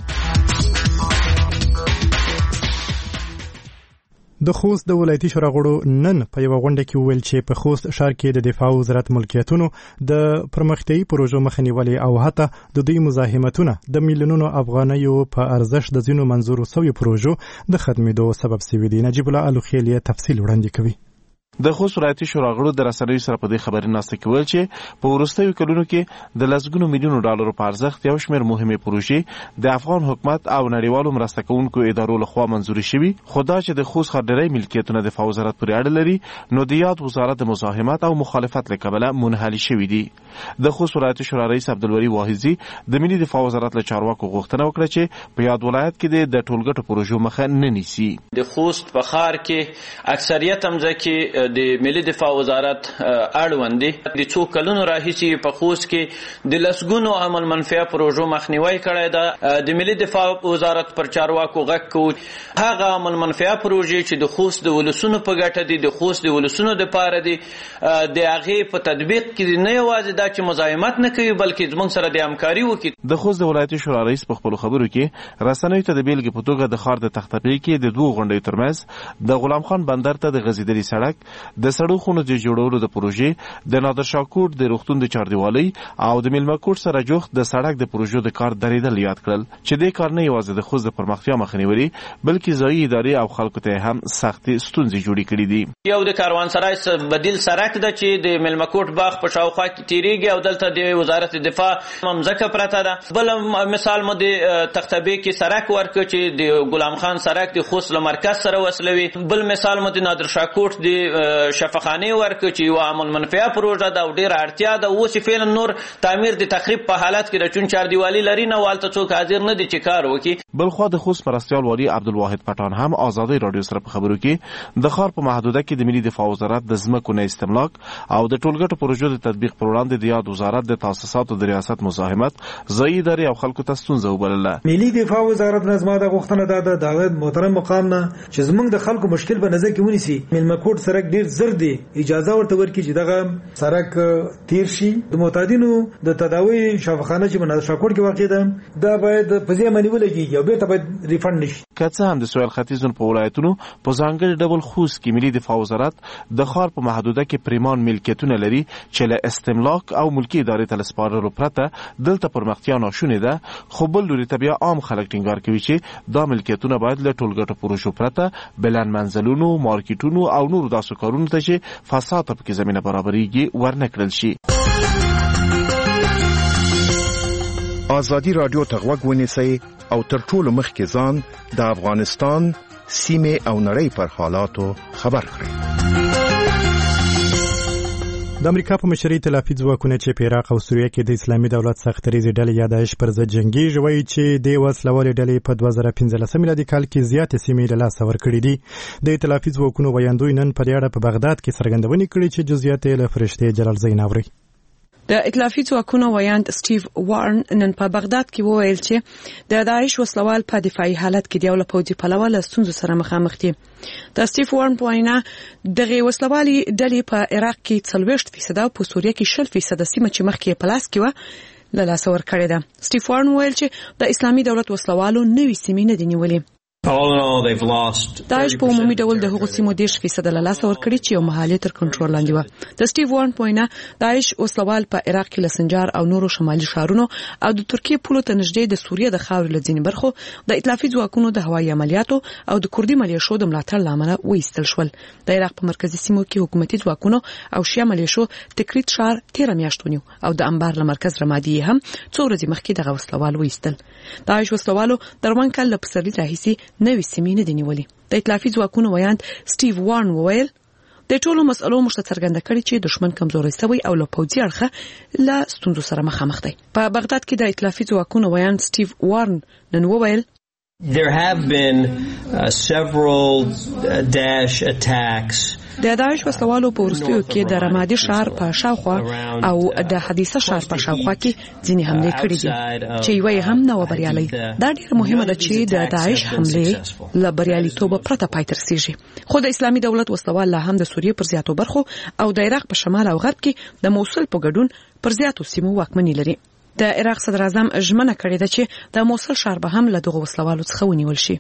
د خوست د ولایتي شورا غړو نن په یو غونډه کې وویل چې په خوست ښار کې د دفاع وزارت ملکیتونو د پرمختیايي پروژو مخنیولې او حتی د دوی مزاحمتونه د میلیونونو افغانیو په ارزښت د ځینو منظورو شویو پروژو د ختمېدو سبب شوي دي. نجیب الله الوخیلی تفصیل وړاندې کوي. د خوست ولایتي شورا غړو د رسنیو سره په دې خبري ناسته کې ویل چې په وروستیو کلونو کې د لسګونو میلیونو ډالرو په ارزښت یو شمېر مهمې پروژې د افغان حکومت او نړیوالو مرسته کوونکو ادارو لخوا منظوري شوي، خو دا چې د خوست ښار ډېری ملکیتونه د دفاع وزارت پورې اړه لري نو د یاد وزارت د مزاحمت او مخالفت له کبله منحلي شوي دي. د خوست ولایتي شورا رئیس عبدالولی واحظي د ملي دفاع وزارت له چارواکو غوښتنه وکړه چې په یاد ولایت کې د ټولګټو پروژو مخه نه نیسي. د خوست په ښار کې اکثریت همځکه د ملي دفاع وزارت اړوند دي. د څو کلونو راهیسې په خوست کې د لسګونو عمل منفعه پروژو مخنیوي کړی ده. د ملي دفاع وزارت پر چارواکو غږ کوو هغه عمل منفعه پروژې چې د خوست د ولسونو په ګټه دي، د خوست د ولسونو د پاره دي، د هغې په تطبیق کې نه یوازې دا چې مزاحمت نه کوي بلکې زموږ سره د همکاري وکړي. د خوست د ولایتي شورا رئیس په خپلو خبرو کې رسنیو ته د بیلګې په توګه د ښار د تختپې کې د دوو غونډیو ترمنځ د غلام خان بندر ته د غځېدلي سړک، د سړو خونو د جوړولو د پروژې، د نادر شاه کوټ د روغتون د چاردیوالۍ او د میلمه کوټ سره جوخت د سړک د پروژو د کار درېدل یاد کړل چې دې کار نه یوازې د خوست د پرمختیا مخه نیولي بلکې ځایي ادارې او خلکو ته هم سختې ستونزې جوړې کړې دي. یو د کاروانسرای بدیل سړک ده چې د میلمه کوټ باغ په شاوخوا کې تیریږي او دلته د وزارت دفاع ممزکه پرته ده. بل مثال مو د تختبې کې سړک ورکړ چې د غلام خان سړک د خوست له مرکز سره وصلوي. بل مثال مو د نادر شاه کوټ د شفاخانه ورکړ چې یو عمل منفعه پروژه ده او ډېره اړتیا ده. اوس فعلا نور تعمیر د تخریب په حالت کې د چون چاردیوالي لري نه والته څوک حاضر نه دي چې کار وکړي. بل خو د خوست مرستیال والی عبدالواحد پټان هم آزادۍ رادیو سره په خبرو کې د ښار په محدوده کې د ملي دفاع وزارت د ځمکو نه استملاک او د ټولګټو پروژو د تطبیق پر وړاندې د یاد وزارت د تاسیساتو د ریاست مزاحمت ځایي ادارې او خلکو ته ستونزه وبلله. ملي دفاع وزارت نظم د غوښتنه ده د دغه محترم مقام نه چې زموږ د خلکو مشکل په نظر کې ونیسي. میلمه کوټ سړک ډیر زر دی، اجازه ورته ورکړي چې دغه سړک تیر شي. د معتادینو د تداوی شفاخانه چې بنادر شاه کوټ کې واقع ده دا باید په ځای باندې ولګي او بیرته باید ریفند نشي. که څه هم د سویل ختیځ په ولایتونو په ځانګړي ډول خوست کې ملي دفاع وزارت د ښار په محدوده کې پریمان ملکیتونه لري چې له استملاک او ملکي ادارې ته سپارلو پرته دلته پرمختیا ناشونې ده، خو بل لوري ته بیا عام خلک ټینګار کوي چې دا ملکیتونه باید له ټولګټو پروژو پرته بلند منزلونو، مارکیټونو او نورو داسې کارونو ته چې فساد پکې زمینه برابرېږي ورنکړل شي. آزادي رادیو ته غوږ ونیسئ او تر ټولو مخکې ځان د افغانستان سیمې او نړۍ پر حالاتو خبر کړئ. د امریکا په مشرۍ تلافي ځواکونه چې په عراق او سوریه کې د اسلامي دولت سختریزې ډلې یا داعش پر ضد جنګیږي وایي چې د وسلوالې ډلې په دوه زره پنځلسم میلادي کال کې زیاتې سیمې له لاسه ورکړې دي. د تلافي ځواکونو ویاندوی نن په دې اړه په بغداد کې څرګندونې کړې چې جزئیات یې له فرشتې جلال زین اوري. د ائتلافي ځواکونو ویاند سټیو وارن نن په بغداد کې وویل چې د داعش وسلوال په دفاعي حالت کې دی او له پوځي پلوه له ستونزو سره مخامخ دي. د سټیو وارن په وینا دغه وسلوالي ډلې په عراق کې څلوېښت فیصد او په سوریه کې شل فیصد سیمه چې مخکې په لاس کې و له لاسه ورکړې ده. سټیو وارن ویل چې د اسلامي دولت وسلوالو نوې سیمې نه دي نیولې. داعش په عمومي ډول د هغو سیمو دېرش فیصد له لاسه ورکړي چې یو مهال تر کنټرول لاندې و. د سټیو وارن په وینا داعش وسلوال په عراق کې له سنجار او نورو شمالي ښارونو او د ترکیې پولو ته نږدې د سوریه د خاورې له ځینې برخو د ائتلافي ځواکونو د هوایي عملیاتو او د کردي ملیشو د ملاتړ له امله وایستل شول. د عراق په مرکزي سیمو کې حکومتي ځواکونو او شیعه ملیشو تکریت ښار تیره میاشت ونیو او د انبار له مرکز رمادي هم څو ورځې مخکې دغه وسلوال وایستل. داعش وسلوالو د روان کال له پسرلي راهیسې نوې سیمې نه دي نیولې. د ائتلافي ځواکونو ویاند سټیو وارن وویل د ټولو مسئلو مشته څرګنده کړي چې دشمن کمزوري شوی او له پوځي اړخه له ستونزو سره مخامخ دی. په بغداد کې د ائتلافي ځواکونو ویاند سټیو وارن نن وویل There have been uh, several uh, Daesh attacks. د داعش وسلوالو په ورستیو کې د رمادي شهر په شاوخوا او د حدیثه شهر په شاوخوا کې ځینې حملې کړې دي چې یوه هم نه و بریالۍ. دا ډېر مهمه ده چې د داعش حملې له بریالیتوب پرته پای ته رسیږي. خو د اسلامي دولت وسلوال لا هم د سوریې پر زیاتو برخو او د عراق په شمال او غرب کې د موصل په ګډون پر زیاتو سیمو واکمني لري. د عراق صدر اعظم ژمنه کړې ده چې د موصل ښار به هم له دغو وسلوالو څخه ونیول شي.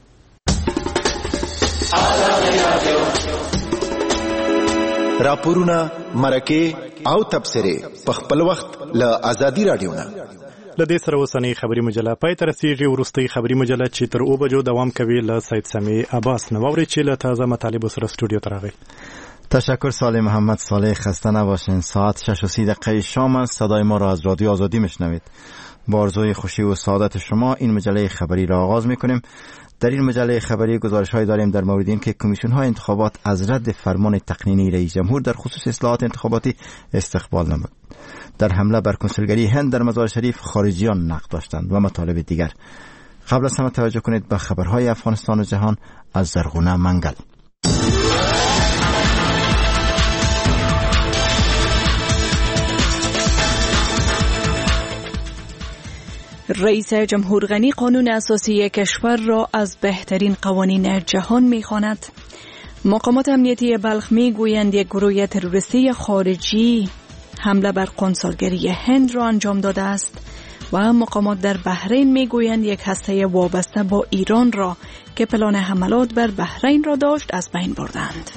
راپورونه، مرکه او تبصره په خپل وخت له آزادي رادیو نه. له دې سره اوسنۍ خبري مجله پای ته رسیږي. وروستۍ خبري مجله چې تر اوه بجو دوام کوي له سید سمیع عباس نه واورئ چې له تازه مطالبو سره استودیو ته راغی. تشکر صالح محمد صالح. خسته نباشین. ساعت شش و سی دقیقه شام است. صدای ما را از رادیو آزادی میشنوید. با آرزوی خوشی و سعادت شما این مجله خبری را آغاز میکنیم. در این مجله خبری گزارش‌هایی داریم در مورد این که کمیسیون‌های انتخابات از رد فرمان تقنینی رئیس جمهور در خصوص اصلاحات انتخاباتی استقبال نمود. در حمله بر کنسولگری هند در مزار شریف خارجیان نقد داشتند و مطالب دیگر. قبل از همه توجه کنید به خبرهای افغانستان و جهان از زرغونه منگل. رئیس جمهور غنی قانون اساسی کشور را از بهترین قوانین جهان می‌خواند. مقامات امنیتی بلخ می‌گویند یک گروه تروریستی خارجی حمله بر کنسولگری هند را انجام داده است و مقامات در بحرین می‌گویند یک هسته وابسته با ایران را که پلان حملات بر بحرین را داشت از بین بردند.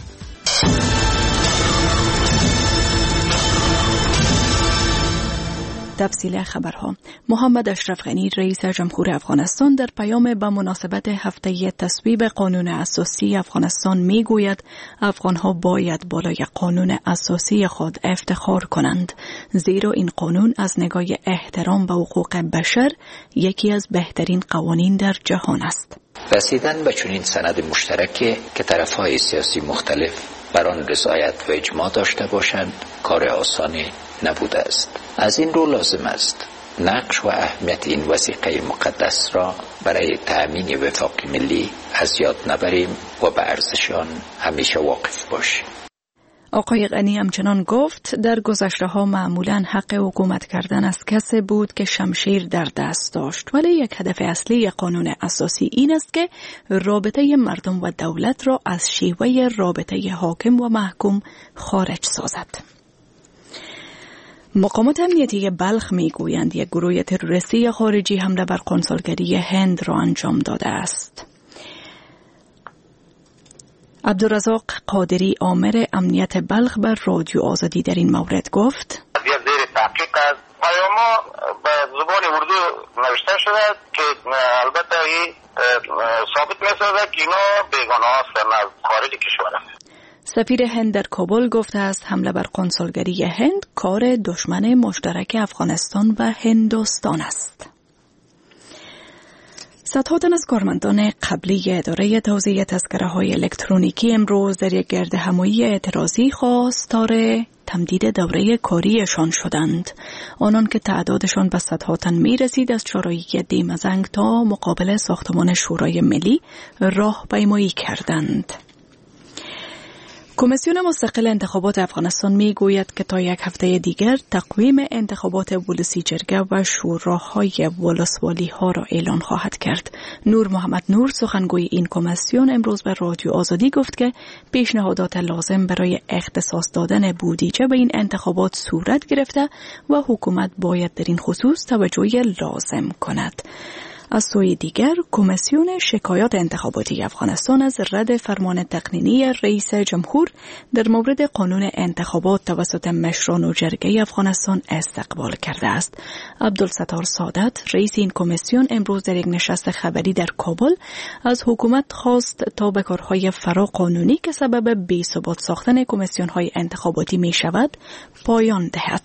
تفصیل خبرها. محمد اشرف غنی رئیس جمهور افغانستان در پیام به مناسبت هفته تصویب قانون اساسی افغانستان میگوید افغانها باید بالای قانون اساسی خود افتخار کنند، زیرا این قانون از نگاه احترام به حقوق بشر یکی از بهترین قوانین در جهان است. رسیدن به چنین سند مشترکی که طرفهای سیاسی مختلف بر آن رضایت و اجماع داشته باشند کار آسانی نبوده است. از این رو لازم است نقش و اهمیت این وثیقه مقدس را برای تأمین وفاق ملی از یاد نبریم و به ارزش آن همیشه واقف باشیم. آقای غنی همچنان گفت در گذشته ها معمولاً حق حکومت کردن از کسی بود که شمشیر در دست داشت، ولی یک هدف اصلی قانون اساسی این است که رابطه مردم و دولت را از شیوه رابطه حاکم و محکوم خارج سازد. مقامات امنیتی بلخ میگویند یک گروه تروریستی خارجی حمله بر کنسولگری هند را انجام داده است. عبدالرزاق قادری آمر امنیت بلخ بر رادیو آزادی در این مورد گفت: زیر تحقیق است. پیاما به زبان اردو نوشته شده که البته این ثابت می‌سازد که اینا بیگانه هستند از خارج کشور. سفیر هند در کابل گفته است حمله بر کنسولگری هند کار دشمن مشترک افغانستان و هندوستان است. صدها تن از کارمندان قبلی اداره توزیع تذکره‌های الکترونیکی امروز در یک گردهمایی اعتراضی خواستار تمدید دوره کاریشان شدند. آنان که تعدادشان به صدها تن می‌رسید از چهارراه دیمزنگ تا مقابل ساختمان شورای ملی راهپیمایی کردند. کمیسیون مستقل انتخابات افغانستان می گوید که تا یک هفته دیگر تقویم انتخابات ولسی جرگه و شوراهای ولسوالی ها را اعلان خواهد کرد. نور محمد نور سخنگوی این کمیسیون امروز به رادیو آزادی گفت که پیشنهادات لازم برای اختصاص دادن بودجه به این انتخابات صورت گرفته و حکومت باید در این خصوص توجه لازم کند. از سوی دیگر کمیسیون شکایات انتخاباتی افغانستان از رد فرمان تقنینی رئیس جمهور در مورد قانون انتخابات توسط مشران و جرگه افغانستان استقبال کرده است. عبدالستار سادات رئیس این کمیسیون امروز در یک نشست خبری در کابل از حکومت خواست تا به کارهای فراقانونی که سبب بی‌ثبات ساختن کمیسیون‌های انتخاباتی می شود پایان دهد.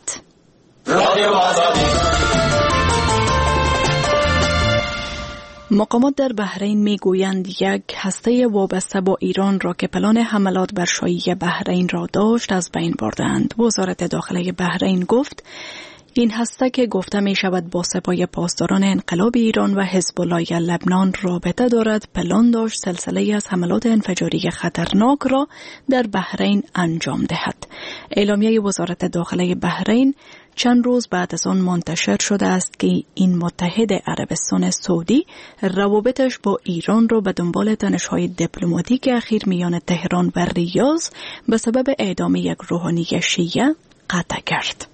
مقامات در بحرین میگویند یک هسته وابسته با ایران را که پلان حملات بر شاهی بحرین را داشت از بین بردند. وزارت داخله بحرین گفت این هسته که گفته می شود با سپاه پاسداران انقلاب ایران و حزب الله لبنان رابطه دارد، پلان داشت سلسله از حملات انفجاری خطرناک را در بحرین انجام دهد. اعلامیه وزارت داخله بحرین چند روز بعد از آن منتشر شده است که این متحد عربستان سعودی روابطش با ایران را به دنبال تنش‌های دیپلماتیک اخیر میان تهران و ریاض به سبب اعدام یک روحانی شیعه قطع کرد.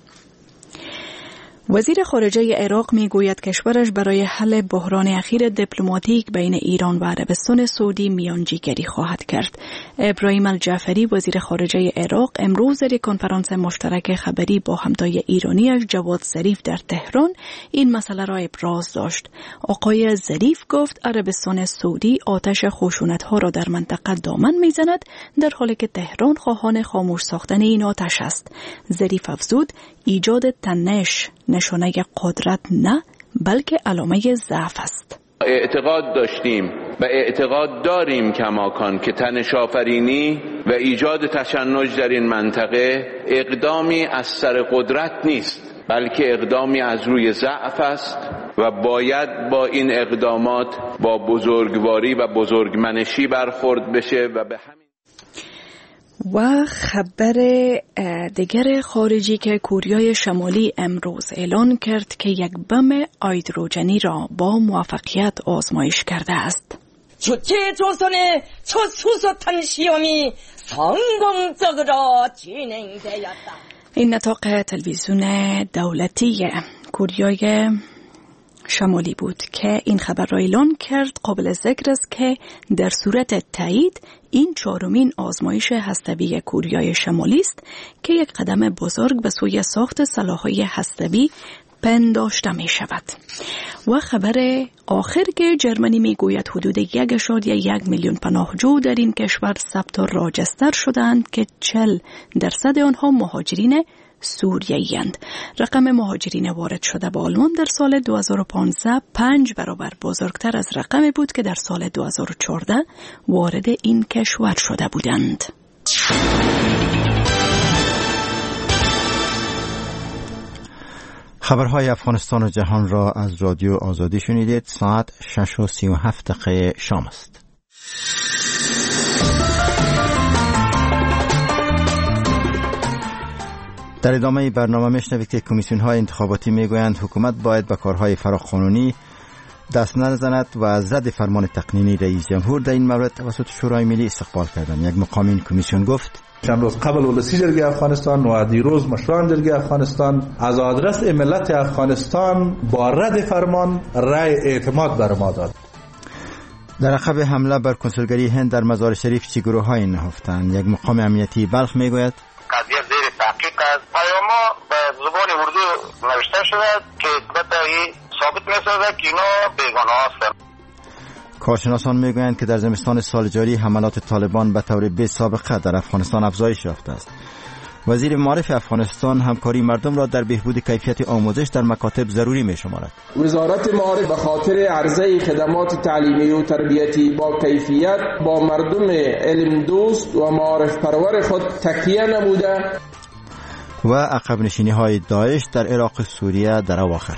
وزیر خارجه عراق می گوید کشورش برای حل بحران اخیر دیپلماتیک بین ایران و عربستان سعودی میانجیگری خواهد کرد. ابراهیم الجعفری وزیر خارجه عراق امروز در یک کنفرانس مشترک خبری با همتای ایرانیش جواد ظریف در تهران این مسئله را ابراز داشت. آقای ظریف گفت عربستان سعودی آتش خشونت‌ها را در منطقه دامن می‌زند، در حالی که تهران خواهان خاموش ساختن این آتش است. ظریف افزود ایجاد تنش نشانه قدرت نه بلکه علامه ضعف است. اعتقاد داشتیم و اعتقاد داریم کماکان که تنش آفرینی و ایجاد تشنج در این منطقه اقدامی از سر قدرت نیست، بلکه اقدامی از روی ضعف است و باید با این اقدامات با بزرگواری و بزرگمنشی برخورد بشه. و به همین و خبر دیگر خارجی که کره شمالی امروز اعلان کرد که یک بم هیدروژنی را با موفقیت آزمایش کرده است. 주체 조선의 첫 수소탄 시험이 성공적으로 진행되었다. این نطاق تلویزیون دولتی کره شمالی بود که این خبر را اعلان کرد. قابل ذکر است که در صورت تایید این چهارمین آزمایش هسته‌ای کره شمالی است که یک قدم بزرگ به سوی ساخت سلاح‌های هسته‌ای پنداشته می شود. و خبر آخر که جرمنی می گوید حدود یک اشاریه یک میلیون پناهجو در این کشور ثبت و راجستر شدند که چهل درصد آنها مهاجرین سوریه‌ای اند. رقم مهاجرین وارد شده به آلمان در سال دو هزار و پانزده پنج برابر بزرگتر از رقمی بود که در سال دو هزار و چهارده وارد این کشور شده بودند. خبرهای افغانستان و جهان را از رادیو آزادی شنیدید. ساعت شش و سی و هفت دقیقه شام است. در ادامه برنامه میشنوید که کمیسیون های انتخاباتی میگویند حکومت باید به کارهای فراقانونی دست نزند و ضد فرمان تقنینی رئیس جمهور در این مورد توسط شورای ملی استقبال کردند. یک مقام این کمیسیون گفت چند روز قبل ولسی جرگه افغانستان و دیروز مشران جرگه افغانستان از آدرس ملت افغانستان با رد فرمان رای اعتماد بر ما داد. در عقب حمله بر کنسولگری هند در مزار شریف چه گروه‌هایی نهفتند؟ یک مقام امنیتی بلخ میگوید قضیه زیر تحقیق است. پیام‌ها به زبان اردو نوشته شده که البته ثابت می‌سازد که اینا بیگانه هستند. کارشناسان میگویند که در زمستان سال جاری حملات طالبان به طور بی سابقه در افغانستان افزایش یافته است. وزیر معارف افغانستان همکاری مردم را در بهبود کیفیت آموزش در مکاتب ضروری می‌شمارد. وزارت معارف به خاطر عرضه خدمات تعلیمی و تربیتی با کیفیت با مردم علم دوست و معارف پرور خود تکیه نموده و عقب نشینی های داعش در عراق سوریه در اواخر.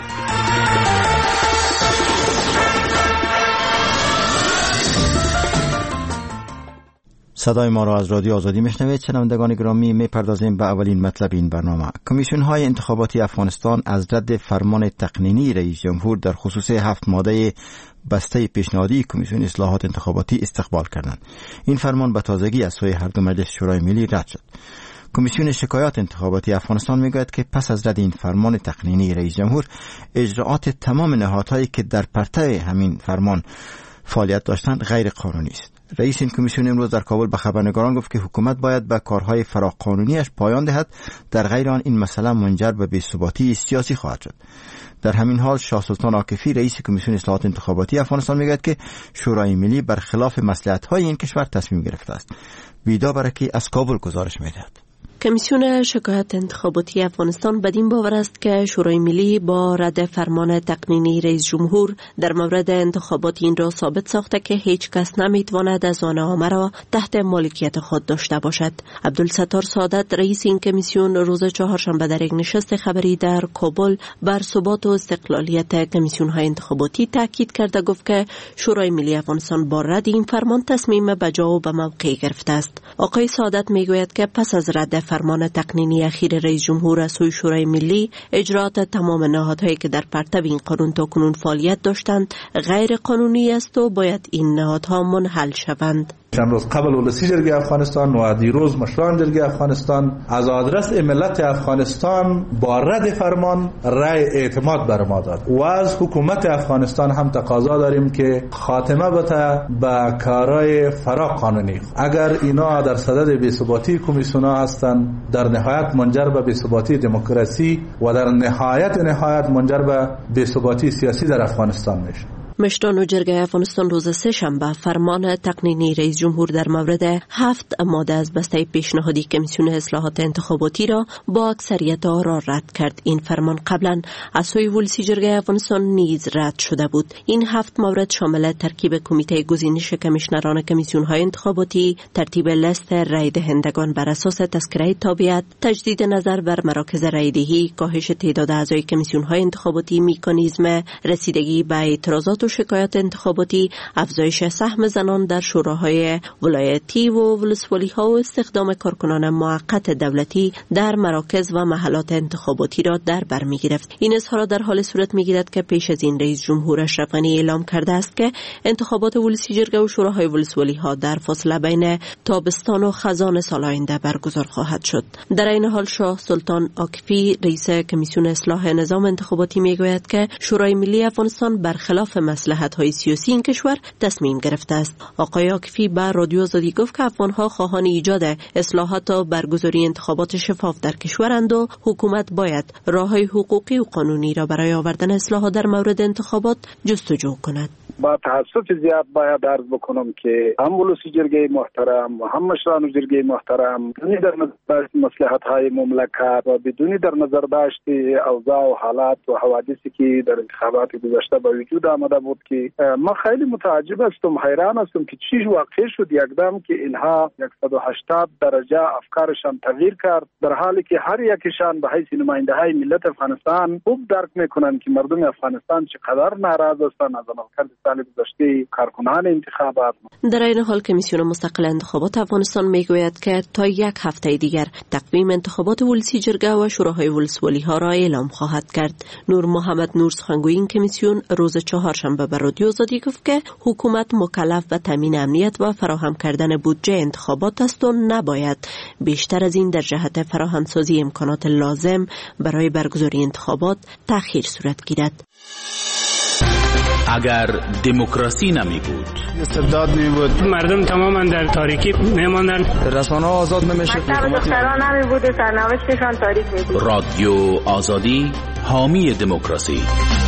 صدای ما را از رادیو آزادی میشنوید. شنوندگان گرامی، میپردازیم به اولین مطلب این برنامه. کمیسیون های انتخاباتی افغانستان از رد فرمان تقنینی رئیس جمهور در خصوص هفت ماده بسته پیشنهادی کمیسیون اصلاحات انتخاباتی استقبال کردند. این فرمان به تازگی از سوی هر دو مجلس شورای ملی رد شد. کمیسیون شکایات انتخاباتی افغانستان میگوید که پس از رد این فرمان تقنینی رئیس جمهور، اجراءات تمام نهادهایی که در پرتو همین فرمان فعالیت داشتند غیر قانونی است. رئیس این کمیسیون امروز در کابل به خبرنگاران گفت که حکومت باید به کارهای فراقانونیش پایان دهد، در غیر آن این مسئله منجر به بی‌ثباتی سیاسی خواهد شد. در همین حال شاه سلطان عاکفی رئیس کمیسیون اصلاحات انتخاباتی افغانستان میگوید که شورای ملی برخلاف مصلحت‌های این کشور تصمیم گرفته است. ویدا برکی از کابل گزارش می‌دهد. کمیسیون شکایت انتخاباتی افغانستان بدین باور است که شورای ملی با رد فرمان تقنینی رئیس جمهور در مورد انتخابات این را ثابت ساخته که هیچ کس نمیتواند از آن نامه را تحت مالکیت خود داشته باشد. عبدالستار سعادت رئیس این کمیسیون روز چهارشنبه در یک نشست خبری در کابل بر ثبات و استقلالیت کمیسیون‌های انتخاباتی تاکید کرده گفت که شورای ملی افغانستان با رد این فرمان تصمیم بجا و به موقع گرفته است. آقای سعادت میگوید که پس از رد فرمان تقنینی اخیر رئیس جمهور از سوی شورای ملی، اجرات تمام نهادهایی که در پرتو این قانون تاکنون فعالیت داشتند غیر قانونی است و باید این نهادها منحل شوند. چند روز قبل ولسی جرگه افغانستان و دیروز مشران جرگه افغانستان از آدرس ملت افغانستان با رد فرمان رای اعتماد بر ما داد و از حکومت افغانستان هم تقاضا داریم که خاتمه بده به کارهای فرا قانونی. اگر اینا در صدد بی‌ثباتی کمیسیون‌ها هستند، در نهایت منجر به بی‌ثباتی دموکراسی و در نهایت نهایت منجر به بی‌ثباتی سیاسی در افغانستان میشه. مشران و جرگه افغانستان روز سه شنبه فرمان تقنینی رئیس جمهور در مورد هفت ماده از بسته پیشنهادی کمیسیون اصلاحات انتخاباتی را با اکثریت آرا رد کرد. این فرمان قبلا از سوی ولسی جرگه افغانستان نیز رد شده بود. این هفت مورد شامل ترکیب کمیته گزینش کمیشنران کمیسیون های انتخاباتی، ترتیب لیست رای دهندگان بر اساس تذکره تابعیت، تجدید نظر بر مراکز رای دهی، کاهش تعداد اعضای کمیسیون های انتخاباتی، مکانیزم رسیدگی به اعتراضات و شکایات انتخاباتی، افزایش سهم زنان در شوراهای ولایتی و ولسوالی ها و استخدام کارکنان موقت دولتی در مراکز و محلات انتخاباتی را در بر می گرفت. این اظهار در حال صورت می گیرد که پیش از این رئیس جمهور اشرف غنی اعلام کرده است که انتخابات ولسی جرگه و شوراهای ولسوالی ها در فاصله بین تابستان و خزان سال آینده برگزار خواهد شد. در این حال شاه سلطان عاکفی رئیس کمیسیون اصلاح نظام انتخاباتی می گوید که شورای ملی افغانستان برخلاف مصلحت‌های سیاسی این کشور تصمیم گرفته است. آقای عاکفی به رادیو آزادی گفت که افغان‌ها خواهان ایجاد اصلاحات و برگزاری انتخابات شفاف در کشورند و حکومت باید راه‌های حقوقی و قانونی را برای آوردن اصلاحات در مورد انتخابات جستجو کند. با تاسف زیاد باید عرض بکنم که هم ولسی جرگه محترم و هم مشران جرگه محترم بدون در نظر مصلحت های مملکت و بدون در نظر داشت اوضاع و حالات و حوادثی که در انتخابات گذشته به وجود آمده بود که ما خیلی متعجب هستم، حیران هستم که چی واقع شد یکدم که اینها صد و هشتاد درجه افکارشان تغییر کرد، در حالی که هر یکشان به حیث نماینده های ملت افغانستان خوب درک میکنن که مردم افغانستان چقدر ناراض هستند از عملکرد سال گذشته کارکنان انتخابات. در این حال کمیسیون مستقل انتخابات افغانستان میگوید که تا یک هفته دیگر تقویم انتخابات ولسی جرگه و شوراهای ولسوالی ها را اعلام خواهد کرد. نور محمد نور سخنگوی این کمیسیون روز چهارشنبه به رادیو آزادی گفت که حکومت مکلف به تامین امنیت و فراهم کردن بودجه انتخابات است و نباید بیشتر از این در جهت فراهمسازی امکانات لازم برای برگزاری انتخابات تأخیر صورت گیرد. اگر دموکراسی نمی بود، استبداد می بود، مردم تماما در تاریکی می ماندن، رسانه ها آزاد نمیشه، حکومت نمی بود، سرنوشتشان تاریک می بود. رادیو آزادی حامی دموکراسی.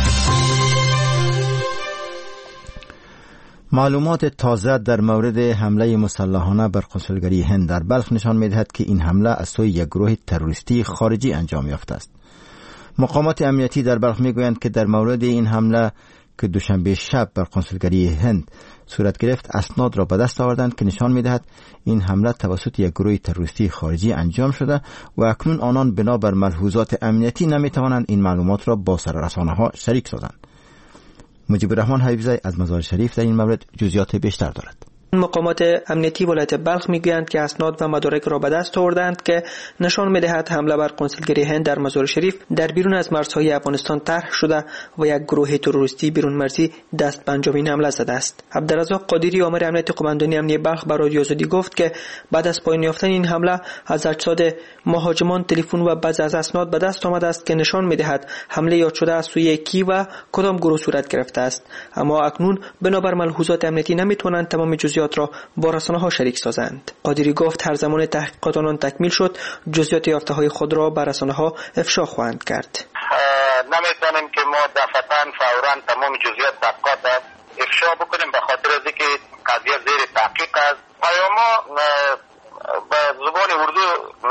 معلومات تازه در مورد حمله مسلحانه بر کنسولگری هند در بلخ نشان می‌دهد که این حمله از سوی یک گروه تروریستی خارجی انجام یافته است. مقامات امنیتی در بلخ میگویند که در مورد این حمله که دوشنبه شب بر کنسولگری هند صورت گرفت اسناد را به دست آوردند که نشان می‌دهد این حمله توسط یک گروه تروریستی خارجی انجام شده و اکنون آنان بنابر ملحوظات امنیتی نمی‌توانند این معلومات را با سررسانه‌ها شریک سازند. مجیب الرحمن حبیبزی از مزار شریف در این مورد جزئیات بیشتر دارد. مقامات امنیتی ولایت بلخ میگویند که اسناد و مدارک را به دست آوردند که نشان می‌دهد حمله بر کنسولگری هند در مزار شریف در بیرون از مرزهای افغانستان طرح شده و یک گروه تروریستی بیرون مرزی دست به انجام این حمله زده است. عبدالرزاق قادری آمر امنیت قماندانی امنیتی بلخ به رادیو آزادی گفت که بعد از پایان یافتن این حمله از اجساد مهاجمان تلفن و بعضی از اسناد به دست آمده است که نشان می‌دهد حمله یاد شده از سوی کی و کدام گروه صورت گرفته است، اما اکنون بنابر ملحوظات امنیتی نمی‌توانند تمام جزئیات را با رسانه‌ها شریک سازند. قادری گفت هر زمان تحقیقات آنان تکمیل شد جزئیات یافته‌های خود را به رسانه‌ها افشا خواهند کرد. نمی‌تونیم که ما دفعتاً فوراً تمام جزئیات تحقیقات افشا بکنیم به خاطر از اینکه قضیه زیر تحقیق است. پیام‌ها به زبان اردو نوشته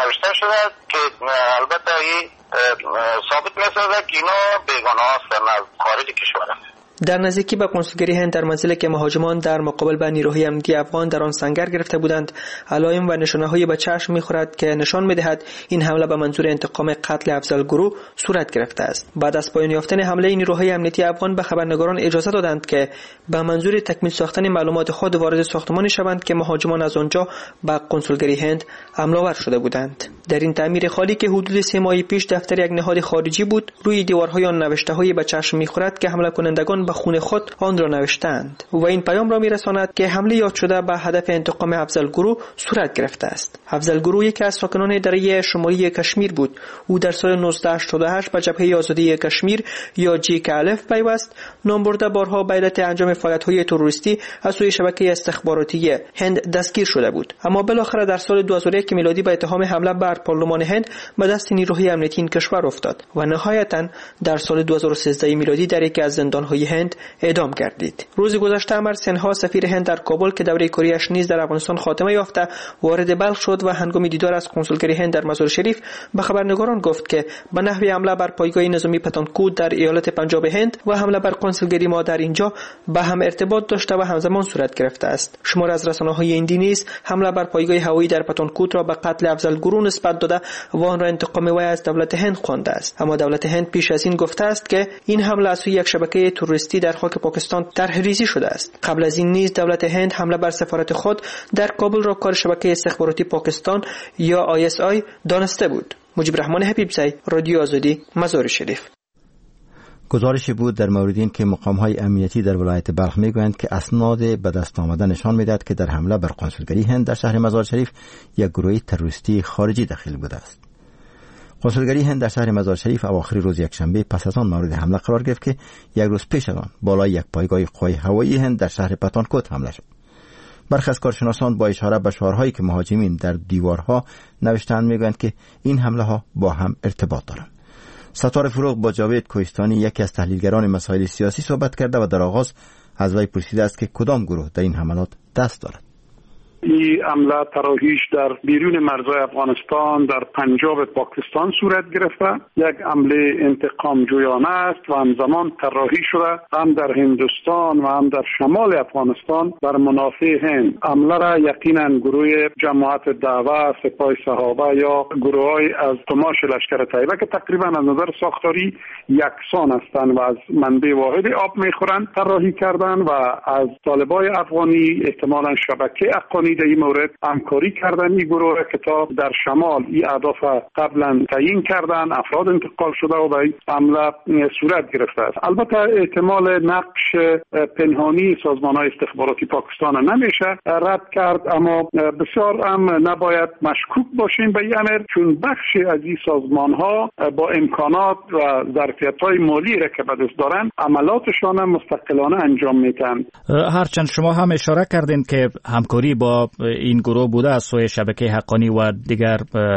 شده که البته این ثابت می‌سازد که اینا بیگانه هستند از خارج کشور. در نزدیکی به کنسولگری هند در منزلی که مهاجمان در مقابل با نیروهای امنیتی افغان در آن سنگر گرفته بودند علائم و نشانه‌های به چشم می‌خورد که نشان می‌دهد این حمله به منظور انتقام قتل افضل گرو صورت گرفته است. بعد از پایان یافتن حمله نیروهای امنیتی افغان به خبرنگاران اجازه دادند که به منظور تکمیل ساختن معلومات خود وارد ساختمانی شوند که مهاجمان از آنجا به کنسولگری هند حمله آور شده بودند. در این تعمیر خالی که حدود سه ماه پیش دفتر یک نهاد خارجی بود، روی دیوارهای آن نوشته‌های به چشم می‌خورد که حمله کنندگان به خون خود آن را نوشتند و این پیام را می‌رساند که حمله یاد شده به هدف انتقام افضل گرو صورت گرفته است. افضل گرو یکی از ساکنان دره شمالی کشمیر بود. او در سال نوزده هشتاد و هشت به جبهه آزادی کشمیر یا جی که الف پیوست، نام برده بارها به علت انجام فعالیت‌های تروریستی از سوی شبکه استخباراتی هند دستگیر شده بود، اما بالاخره در سال دو هزار و یک میلادی به اتهام حمله بر پارلمان هند به دست نیروهای امنیتی این کشور افتاد و نهایتاً در سال دو هزار و سیزده میلادی در یکی از زندان‌های هند اعدام گردید. روز گذشته امر سنها سفیر هند در کابل که دوره کاریش نیز در افغانستان خاتمه یافته وارد بلخ شد و هنگام دیدار از کنسولگری هند در مزار شریف به خبرنگاران گفت که به نحوی حمله بر پایگاه نظامی پتانکوت در ایالت پنجاب هند و حمله بر کنسولگری ما در اینجا به هم ارتباط داشته و همزمان صورت گرفته است. شمار از رسانه‌های هندی نیز حمله بر پایگاه هوایی در پتانکوت را به قتل افضل گرو نسبت داده و آن را انتقام وی از دولت هند خوانده است، اما دولت هند پیش از این گفته است که این حمله از سوی یک شبکه تروریستی در خاک پاکستان طرح‌ریزی شده است. قبل از این نیز دولت هند حمله بر سفارت خود در کابل را کار شبکه استخباراتی پاکستان یا آی اس آی دانسته بود. مجیب رحمان حبیبزی، رادیو آزادی، مزار شریف. گزارشی بود در مورد این که مقام‌های امنیتی در ولایت بلخ می‌گویند که اسناد به دست آمده نشان می‌دهد که در حمله بر کنسولگری هند در شهر مزار شریف یک گروه تروریستی خارجی دخیل بوده است. کنسولگری هند در شهر مزار شریف اواخر روز یکشنبه پس از آن مورد حمله قرار گرفت که یک روز پیش از آن بالای یک پایگاه قوای هوایی هند در شهر پتانکوت حمله شد. برخی از کارشناسان با اشاره به شعارهایی که مهاجمین در دیوارها نوشته‌اند می‌گویند که این حمله ها با هم ارتباط دارند. ستاره فروغ با جاوید کوهستانی یکی از تحلیلگران مسائل سیاسی صحبت کرده و در آغاز از وی پرسیده است که کدام گروه در این حملات دست دارد. این عمله تراهیش در بیرون مرزهای افغانستان در پنجاب پاکستان صورت گرفته، یک عمله انتقام جویانه است و همزمان طراحی شده هم در هندوستان و هم در شمال افغانستان بر منافع هند. عمله را یقینا گروه جماعت دعوه، سپاه صحابه یا گروه‌های از قماش لشکر طیبه که تقریبا از نظر ساختاری یکسان هستند و از منبع واحد آب میخورند طراحی کردند و از طالبای افغانی احتمالاً شبکه افغانی در این مورد همکاری کردن. این گروه که تا در شمال این اهداف قبلا تعیین کردن، افراد انتقال شده و به این حمله صورت گرفته است. البته احتمال نقش پنهانی سازمان‌های استخباراتی پاکستان نمیشه رد کرد، اما بسیار هم نباید مشکوک باشیم به این امر، چون بخشی از این سازمان‌ها با امکانات و ظرفیت‌های مالی را که به دست دارند عملاتشان هم مستقلانه انجام میدن. هرچند شما هم اشاره کردین که همکاری با این گروه بوده از سوی شبکه حقانی و دیگر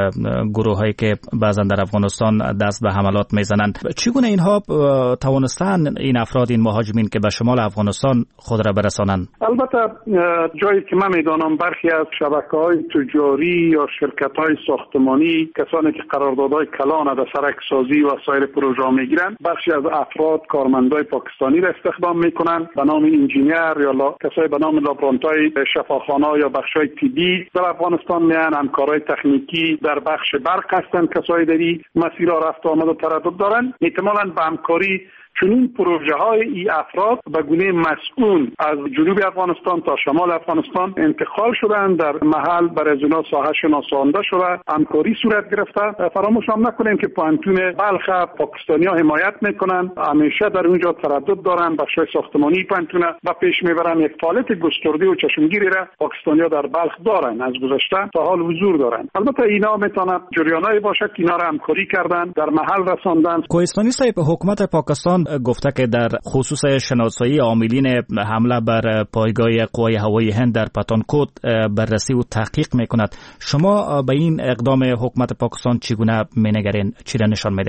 گروه هایی که بعضا در افغانستان دست به حملات میزنند، چگونه اینها توانستن این افراد، این مهاجمین که به شمال افغانستان خود را برسانند؟ البته جایی که من میدانم برخی از شبکه های تجاری یا شرکت های ساختمانی، کسانی که قراردادهای کلان در سرک سازی و سایر پروژه میگیرند، بخشی از افراد کارمندای پاکستانی را استخدام میکنند به نام انجینیر یا کسای به نام لابرانتای شفاخانه یا بخشای طبی در افغانستان میان، همکارای تکنیکی در بخش برق هستند، کسایی دری مسیر رفت آمد و تردد دارند. احتمالاً به همکاری چون این پروژه های ای افراد به گونه مسئول از جنوب افغانستان تا شمال افغانستان انتقال شدند، در محل برای از اونا ساحه شناسانده شده، همکاری صورت گرفته. فراموش هم نکنیم که پوانتون بلخ پاکستانی ها حمایت میکنند، همیشه در اونجا تردد دارند، بخشای ساختمانی پوانتون و پیش میبرند. یک فعالیت گسترده و چشمگیری را پاکستانی ها در بلخ دارند، از گذشته تا حال حضور دارند. البته اینا میتونه جریانایی باشه که اینا را همکاری کردند، در محل رساندند. کوهستانی صاحب، حکومت پاکستان گفته که در خصوص شناسایی عاملین حمله بر پایگاه قوای هوایی هند در پتانکوت بررسی و تحقیق میکند. شما به این اقدام حکومت پاکستان چگونه مینگرین؟ چی را نشان میدهد؟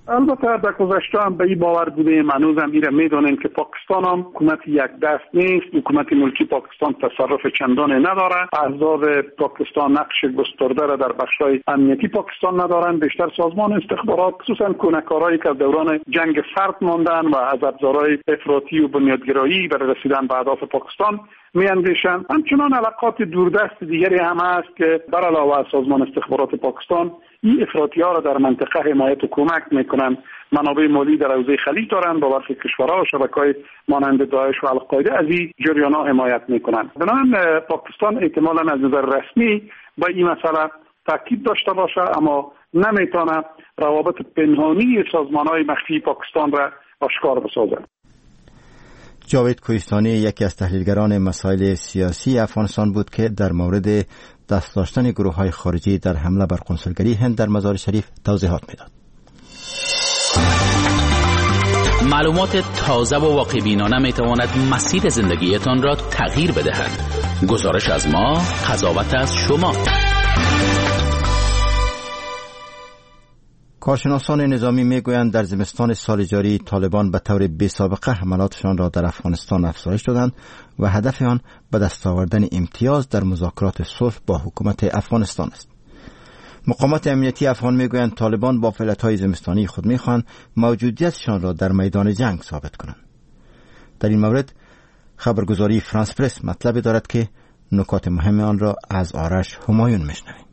البته در گذشته هم به این باور بودیم، هنوز هم میره میدونیم که پاکستان هم حکومت یک دست نیست. حکومت ملکی پاکستان تصرف چندانی نداره. احزاب پاکستان نقش گسترده را در بخش‌های امنیتی پاکستان ندارند. بیشتر سازمان استخبارات خصوصا کنکارایی که دوران جنگ سرد ماندن و از ابزارهای افراطی و بنیادگرایی برای رسیدن به اهداف پاکستان میاندیشند. همچنان علاقات دوردست دیگری هم هست که بر علاوه از سازمان استخبارات پاکستان این افراطی‌ها را در منطقه حمایت و کمک میکنند. منابع مالی در حوزه خلیج دارند، با برخی کشورها و شبکه‌های مانند داعش و القاعده از این جریان‌ها حمایت میکنند. بنابراین پاکستان احتمالاً از نظر رسمی با این مسئله تاکید داشته باشه، اما نمیتونه روابط پنهانی سازمان‌های مخفی پاکستان را آشکار بسازد. جاوید کوهستانی یکی از تحلیلگران مسائل سیاسی افغانستان بود که در مورد دست داشتن گروه‌های خارجی در حمله بر کنسولگری هند در مزار شریف توضیحات میداد. معلومات تازه و واقع‌بینانه میتواند مسیر زندگیتان را تغییر بدهد. گزارش از ما، قضاوت از شما. کارشناسان نظامی میگویند در زمستان سال جاری طالبان به طور بی‌سابقه حملاتشان را در افغانستان افزایش دادند و هدف آن به دست آوردن امتیاز در مذاکرات صلح با حکومت افغانستان است. مقامات امنیتی افغان میگویند طالبان با فعالیت‌های زمستانی خود میخواهند موجودیتشان را در میدان جنگ ثابت کنند. در این مورد خبرگزاری فرانس پرس مطلبی دارد که نکات مهم آن را از آرش همایون میشنویم.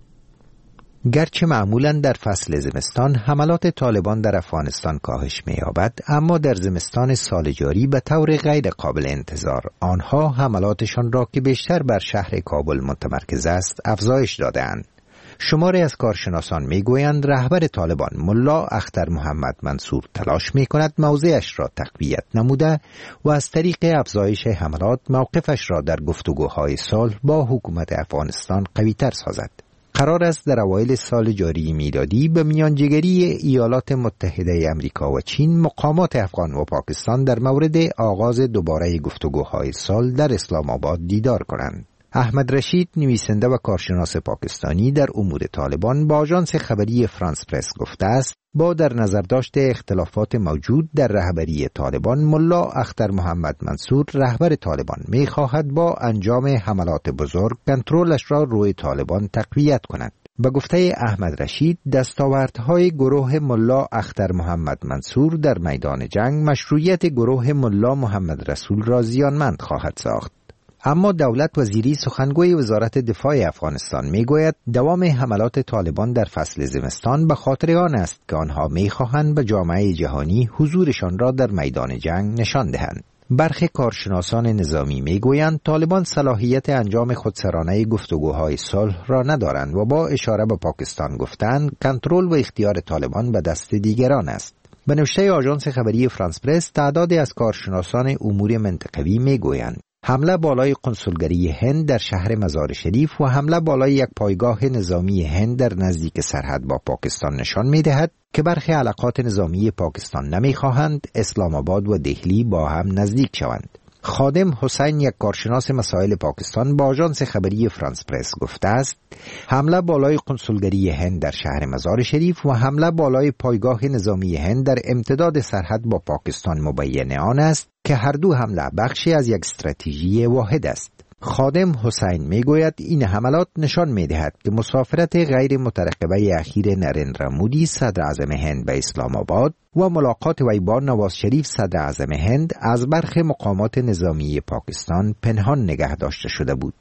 گرچه معمولاً در فصل زمستان حملات طالبان در افغانستان کاهش می‌یابد، اما در زمستان سال جاری به طور غیر قابل انتظار آنها حملاتشان را که بیشتر بر شهر کابل متمرکز است افزایش دادند. شماری از کارشناسان میگویند رهبر طالبان ملا اختر محمد منصور تلاش میکند موضعش را تقویت نموده و از طریق افزایش حملات موقفش را در گفتگوهای صلح با حکومت افغانستان قوی‌تر سازد. قرار است در اوایل سال جاری میلادی به میانجیگری ایالات متحده آمریکا و چین مقامات افغان و پاکستان در مورد آغاز دوباره گفتگوهای صلح در اسلام آباد دیدار کنند. احمد رشید، نویسنده و کارشناس پاکستانی در امور طالبان، با آژانس خبری فرانس پرس گفته است با در نظر داشت اختلافات موجود در رهبری طالبان، ملا اختر محمد منصور رهبر طالبان می خواهد با انجام حملات بزرگ کنترلش را روی طالبان تقویت کند. به گفته احمد رشید، دستاوردهای گروه ملا اختر محمد منصور در میدان جنگ مشروعیت گروه ملا محمد رسول را زیانمند خواهد ساخت. اما دولت وزیری سخنگوی وزارت دفاع افغانستان میگوید دوام حملات طالبان در فصل زمستان به خاطر آن است که آنها میخواهند به جامعه جهانی حضورشان را در میدان جنگ نشان دهند. برخی کارشناسان نظامی میگویند طالبان صلاحیت انجام خودسرانه گفتگوهای صلح را ندارند و با اشاره به پاکستان گفتند کنترل و اختیار طالبان به دست دیگران است. به نوشته آژانس خبری فرانس پرس، تعدادی از کارشناسان امور منطقوی میگویند حمله بالای کنسولگری هند در شهر مزار شریف و حمله بالای یک پایگاه نظامی هند در نزدیک سرحد با پاکستان نشان می‌دهد که برخی علاقات نظامی پاکستان نمی‌خواهند اسلام آباد و دهلی با هم نزدیک شوند. خادم حسین، یک کارشناس مسائل پاکستان، با آژانس خبری فرانس پرس گفته است حمله بالای کنسولگری هند در شهر مزار شریف و حمله بالای پایگاه نظامی هند در امتداد سرحد با پاکستان مبین آن است که هر دو حمله بخشی از یک استراتژی واحد است. خادم حسین میگوید این حملات نشان میدهد که مسافرت غیر مترقبه اخیر نریندرا مودی صدر اعظم هند به اسلام آباد و ملاقات وی با نواز شریف صدر اعظم هند از برخی مقامات نظامی پاکستان پنهان نگه داشته شده بود.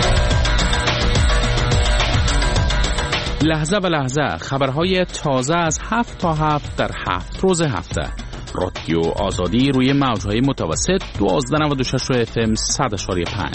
لحظه به لحظه خبرهای تازه از هفت تا هفت در هفت روز هفته. رادیو آزادی روی موجهای متوسط دوازده و نود و شش اف ام صد اشاری پنج.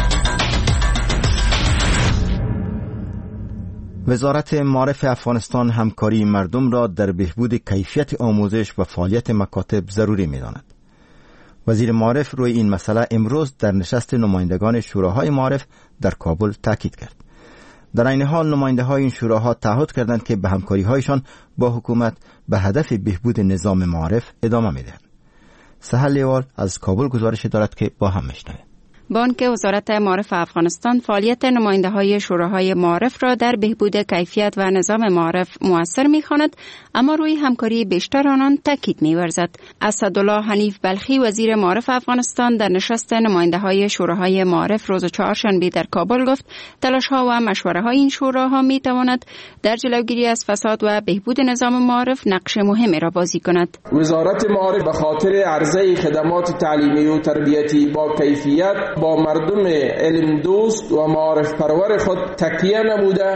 وزارت معارف افغانستان همکاری مردم را در بهبود کیفیت آموزش و فعالیت مکاتب ضروری می‌داند. وزیر معارف روی این مسئله امروز در نشست نمایندگان شوراهای معارف در کابل تاکید کرد. در این حال نماینده های این شوراها تعهد کردند که به همکاری هایشان با حکومت به هدف بهبود نظام معارف ادامه میدهند. سهل لیوال از کابل گزارش دارد که با هم میشنویم. بانک وزارت معارف افغانستان فعالیت نماینده‌های شوراهای معارف را در بهبود کیفیت و نظام معارف مؤثر می‌خواند، اما روی همکاری بیشتر آنان تاکید می‌ورزد. اسدالله حنیف بلخی وزیر معارف افغانستان در نشست نماینده‌های شوراهای معارف روز چهارشنبه در کابل گفت تلاش‌ها و مشوره‌های این شوراها می‌تواند در جلوگیری از فساد و بهبود نظام معارف نقش مهمی را بازی کند. وزارت معارف به خاطر عرضه خدمات تعلیمی و تربیتی با کیفیت با مردم علم دوست و معارف پرور خود تکیه نموده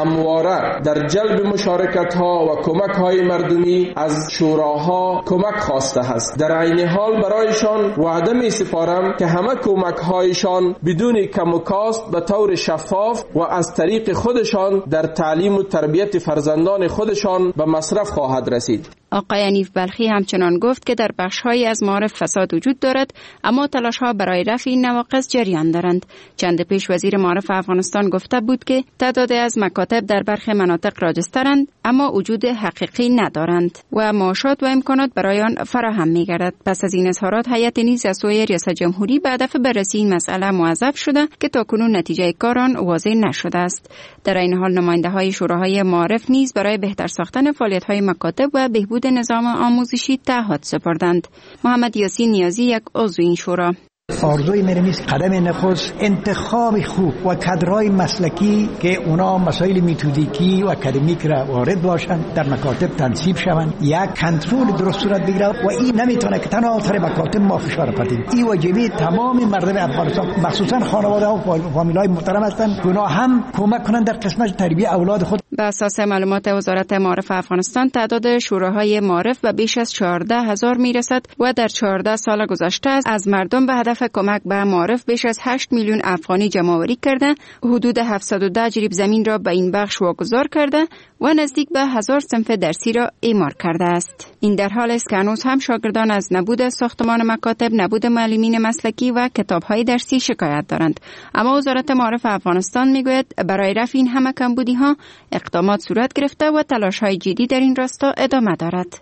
همواره در جلب مشارکت ها و کمک های مردمی از شوراها کمک خواسته است. در عین حال برایشان وعده می سپارم که همه کمک هایشان بدون کم و کاست به طور شفاف و از طریق خودشان در تعلیم و تربیت فرزندان خودشان به مصرف خواهد رسید. آقای حنیف بلخی همچنان گفت که در بخش‌هایی از معارف فساد وجود دارد، اما تلاش‌ها برای رفع این نواقص جریان دارند. چند پیش وزیر معارف افغانستان گفته بود که تعداد از مکاتب در برخی مناطق راجسترند، اما وجود حقیقی ندارند و معاشات و امکانات برای آن فراهم می‌گردد. پس از این اظهارات هیئت نیز از سوی ریاست جمهوری به هدف بررسی این مسئله موظف شده که تاکنون نتیجه کار آن واضح نشده است. در این حال نماینده‌های شوراهای معارف نیز برای بهتر ساختن فعالیت‌های مکاتب و بهبود نظام آموزشی تعهد سپردند. محمد یاسین نیازی یک عضو این شورا: آرزوی من نیست قدم نخست انتخاب خوب و کادرهای مسلکی که اونا مسائل متدیکی و اکادمیک را وارد باشند، در مکاتب تنصیب شوند، یک کنترل درست صورت بگیره و این نمیتونه که تنها سر مکاتب ما فشار بدیم. این واجبی تمام مردم افغانستان، مخصوصا خانواده ها و فامیل‌های محترم هستند که اونا هم کمک کنند در قسمت تربیت اولاد خود. به اساس معلومات وزارت معارف افغانستان تعداد شوراهای معارف به بیش از چهارده هزار میرسد و در چهارده سال گذشته از مردم به هدف کمک به معارف بیش از هشت میلیون افغانی جمع‌آوری کرده، حدود هفتصد و ده جریب زمین را به این بخش واگذار کرده و نزدیک به هزار صنف درسی را اعمار کرده است. این در حال است که هنوز هم شاگردان از نبود ساختمان مکاتب، نبود معلمین مسلکی و کتاب‌های درسی شکایت دارند. اما وزارت معارف افغانستان میگوید برای رفع این همه کمبودی‌ها اقدامات صورت گرفته و تلاش‌های جدی در این راستا ادامه دارد.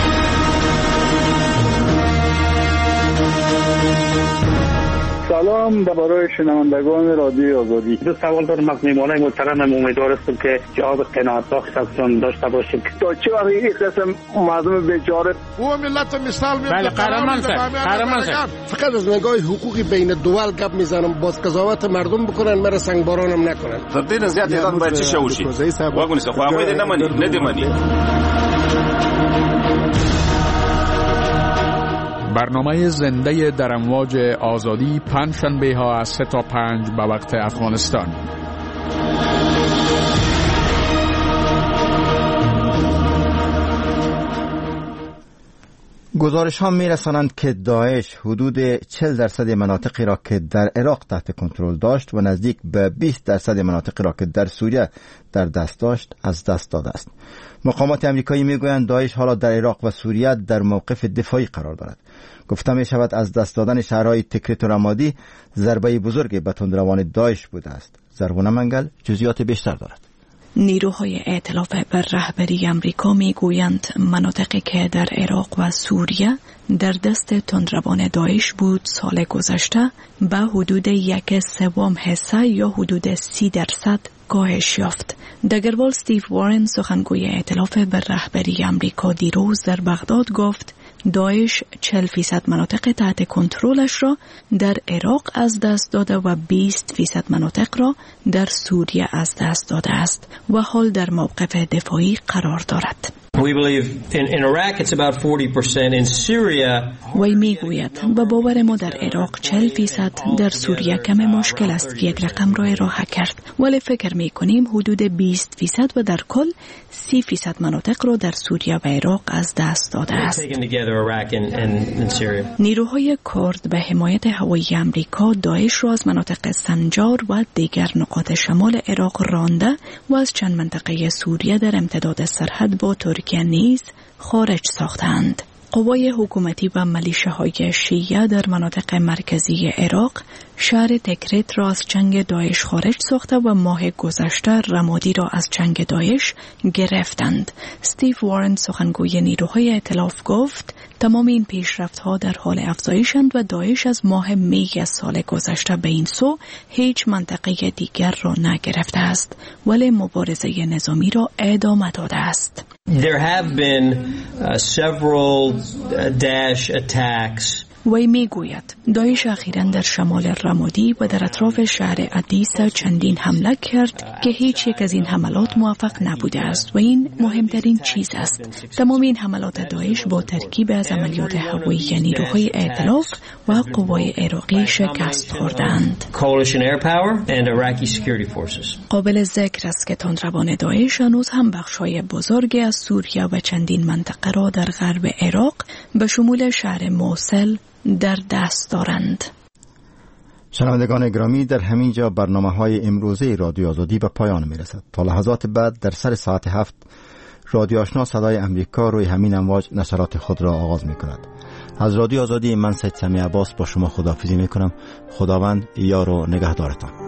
سلام درباره شنوندگان رادیو آزادی. دو سوال دارم از میهمانای محترمم، امیدوار هستم که جواب قناعت بخش ازشون داشته باشیم. تا چه وقت این قسم مردم بیچاره او ملت مثال میاد؟ بله قهرمان صاحب، قهرمان صاحب. فقط از نگاه حقوقی بین دول گپ میزنم، باز قضاوت مردم بکنن، مرا سنگبارانم نکنن. تر دې زیات ایران باید چه شوشي واګونی څه خو هغه نه مني نه دی مني. برنامه زنده در امواج آزادی پنجشنبه ها از سه تا پنج به وقت افغانستان. گزارش ها می رسانند که داعش حدود چهل درصد مناطقی را که در عراق تحت کنترل داشت و نزدیک به بیست درصد مناطقی را که در سوریه در دست داشت از دست داده است. مقامات امریکایی می گویند داعش حالا در عراق و سوریه در موقف دفاعی قرار دارد. گفته می شود از دست دادن شهرهای تکریت و رمادی ضربه بزرگ به تندروان داعش بوده است. زربونه منگل جزئیات بیشتر دارد. نیروهای ائتلاف بر رهبری امریکا می گویند مناطقی که در عراق و سوریه در دست تندروان داعش بود سال گذشته به حدود یک سوم حصه یا حدود سی درصد کاهش یافت. دگروال استیو وارن سخنگوی ائتلاف بر رهبری امریکا دیروز در بغداد گفت داعش چهل فیصد مناطق تحت کنترلش را در عراق از دست داده و بیست فیصد مناطق را در سوریه از دست داده است و حال در موقف دفاعی قرار دارد. We believe in, in Iraq it's about forty percent. In Syria وی میگوید و باور ما در عراق چهل فیصد، در سوریه کم مشکل است که یک رقم را ارائه کرد، ولی فکر میکنیم حدود بیست فیصد و در کل سی فیصد مناطق را در سوریه و عراق از دست داده است. نیروهای کرد به حمایت هوایی امریکا داعش را از مناطق سنجار و دیگر نقاط شمال عراق رانده و از چند منطقه سوریه در امتداد سرحد با ترکیه نیز خارج ساختند. قوای حکومتی و ملیشه‌های شیعه در مناطق مرکزی عراق شهر تکریت را از چنگ داعش خارج ساخته و ماه گذشته رمادی را از چنگ داعش گرفتند. استیو وارن سخنگوی نیروهای ائتلاف گفت تمام این پیشرفت‌ها در حال افزایشند و داعش از ماه می سال گذشته به این سو هیچ منطقه دیگر را نگرفته است ولی مبارزه نظامی را ادامه داده است. There have been uh, several uh, Daesh attacks. وی می گوید داعش اخیراً در شمال رمادی و در اطراف شهر ادیس چندین حمله کرد که هیچ یک از این حملات موفق نبوده است و این مهمترین چیز است. تمام این حملات داعش با ترکیب از عملیات هوایی نیروهای ائتلاف و قوای عراقی شکست خوردند. قابل ذکر است که تندروان داعش هنوز هم بخش‌های بزرگی از سوریه و چندین منطقه را در غرب عراق به شمول شهر موصل در دست دارند. شنوندگان گرامی، در همین جا برنامه های امروزه رادیو آزادی به پایان می رسد. تا لحظات بعد در سر ساعت هفت رادیو آشنا صدای امریکا روی همین امواج نشرات خود را آغاز می کند. از رادیو آزادی من سید سمی عباس با شما خداحافظی می کنم. خداوند یار و نگهدارتان.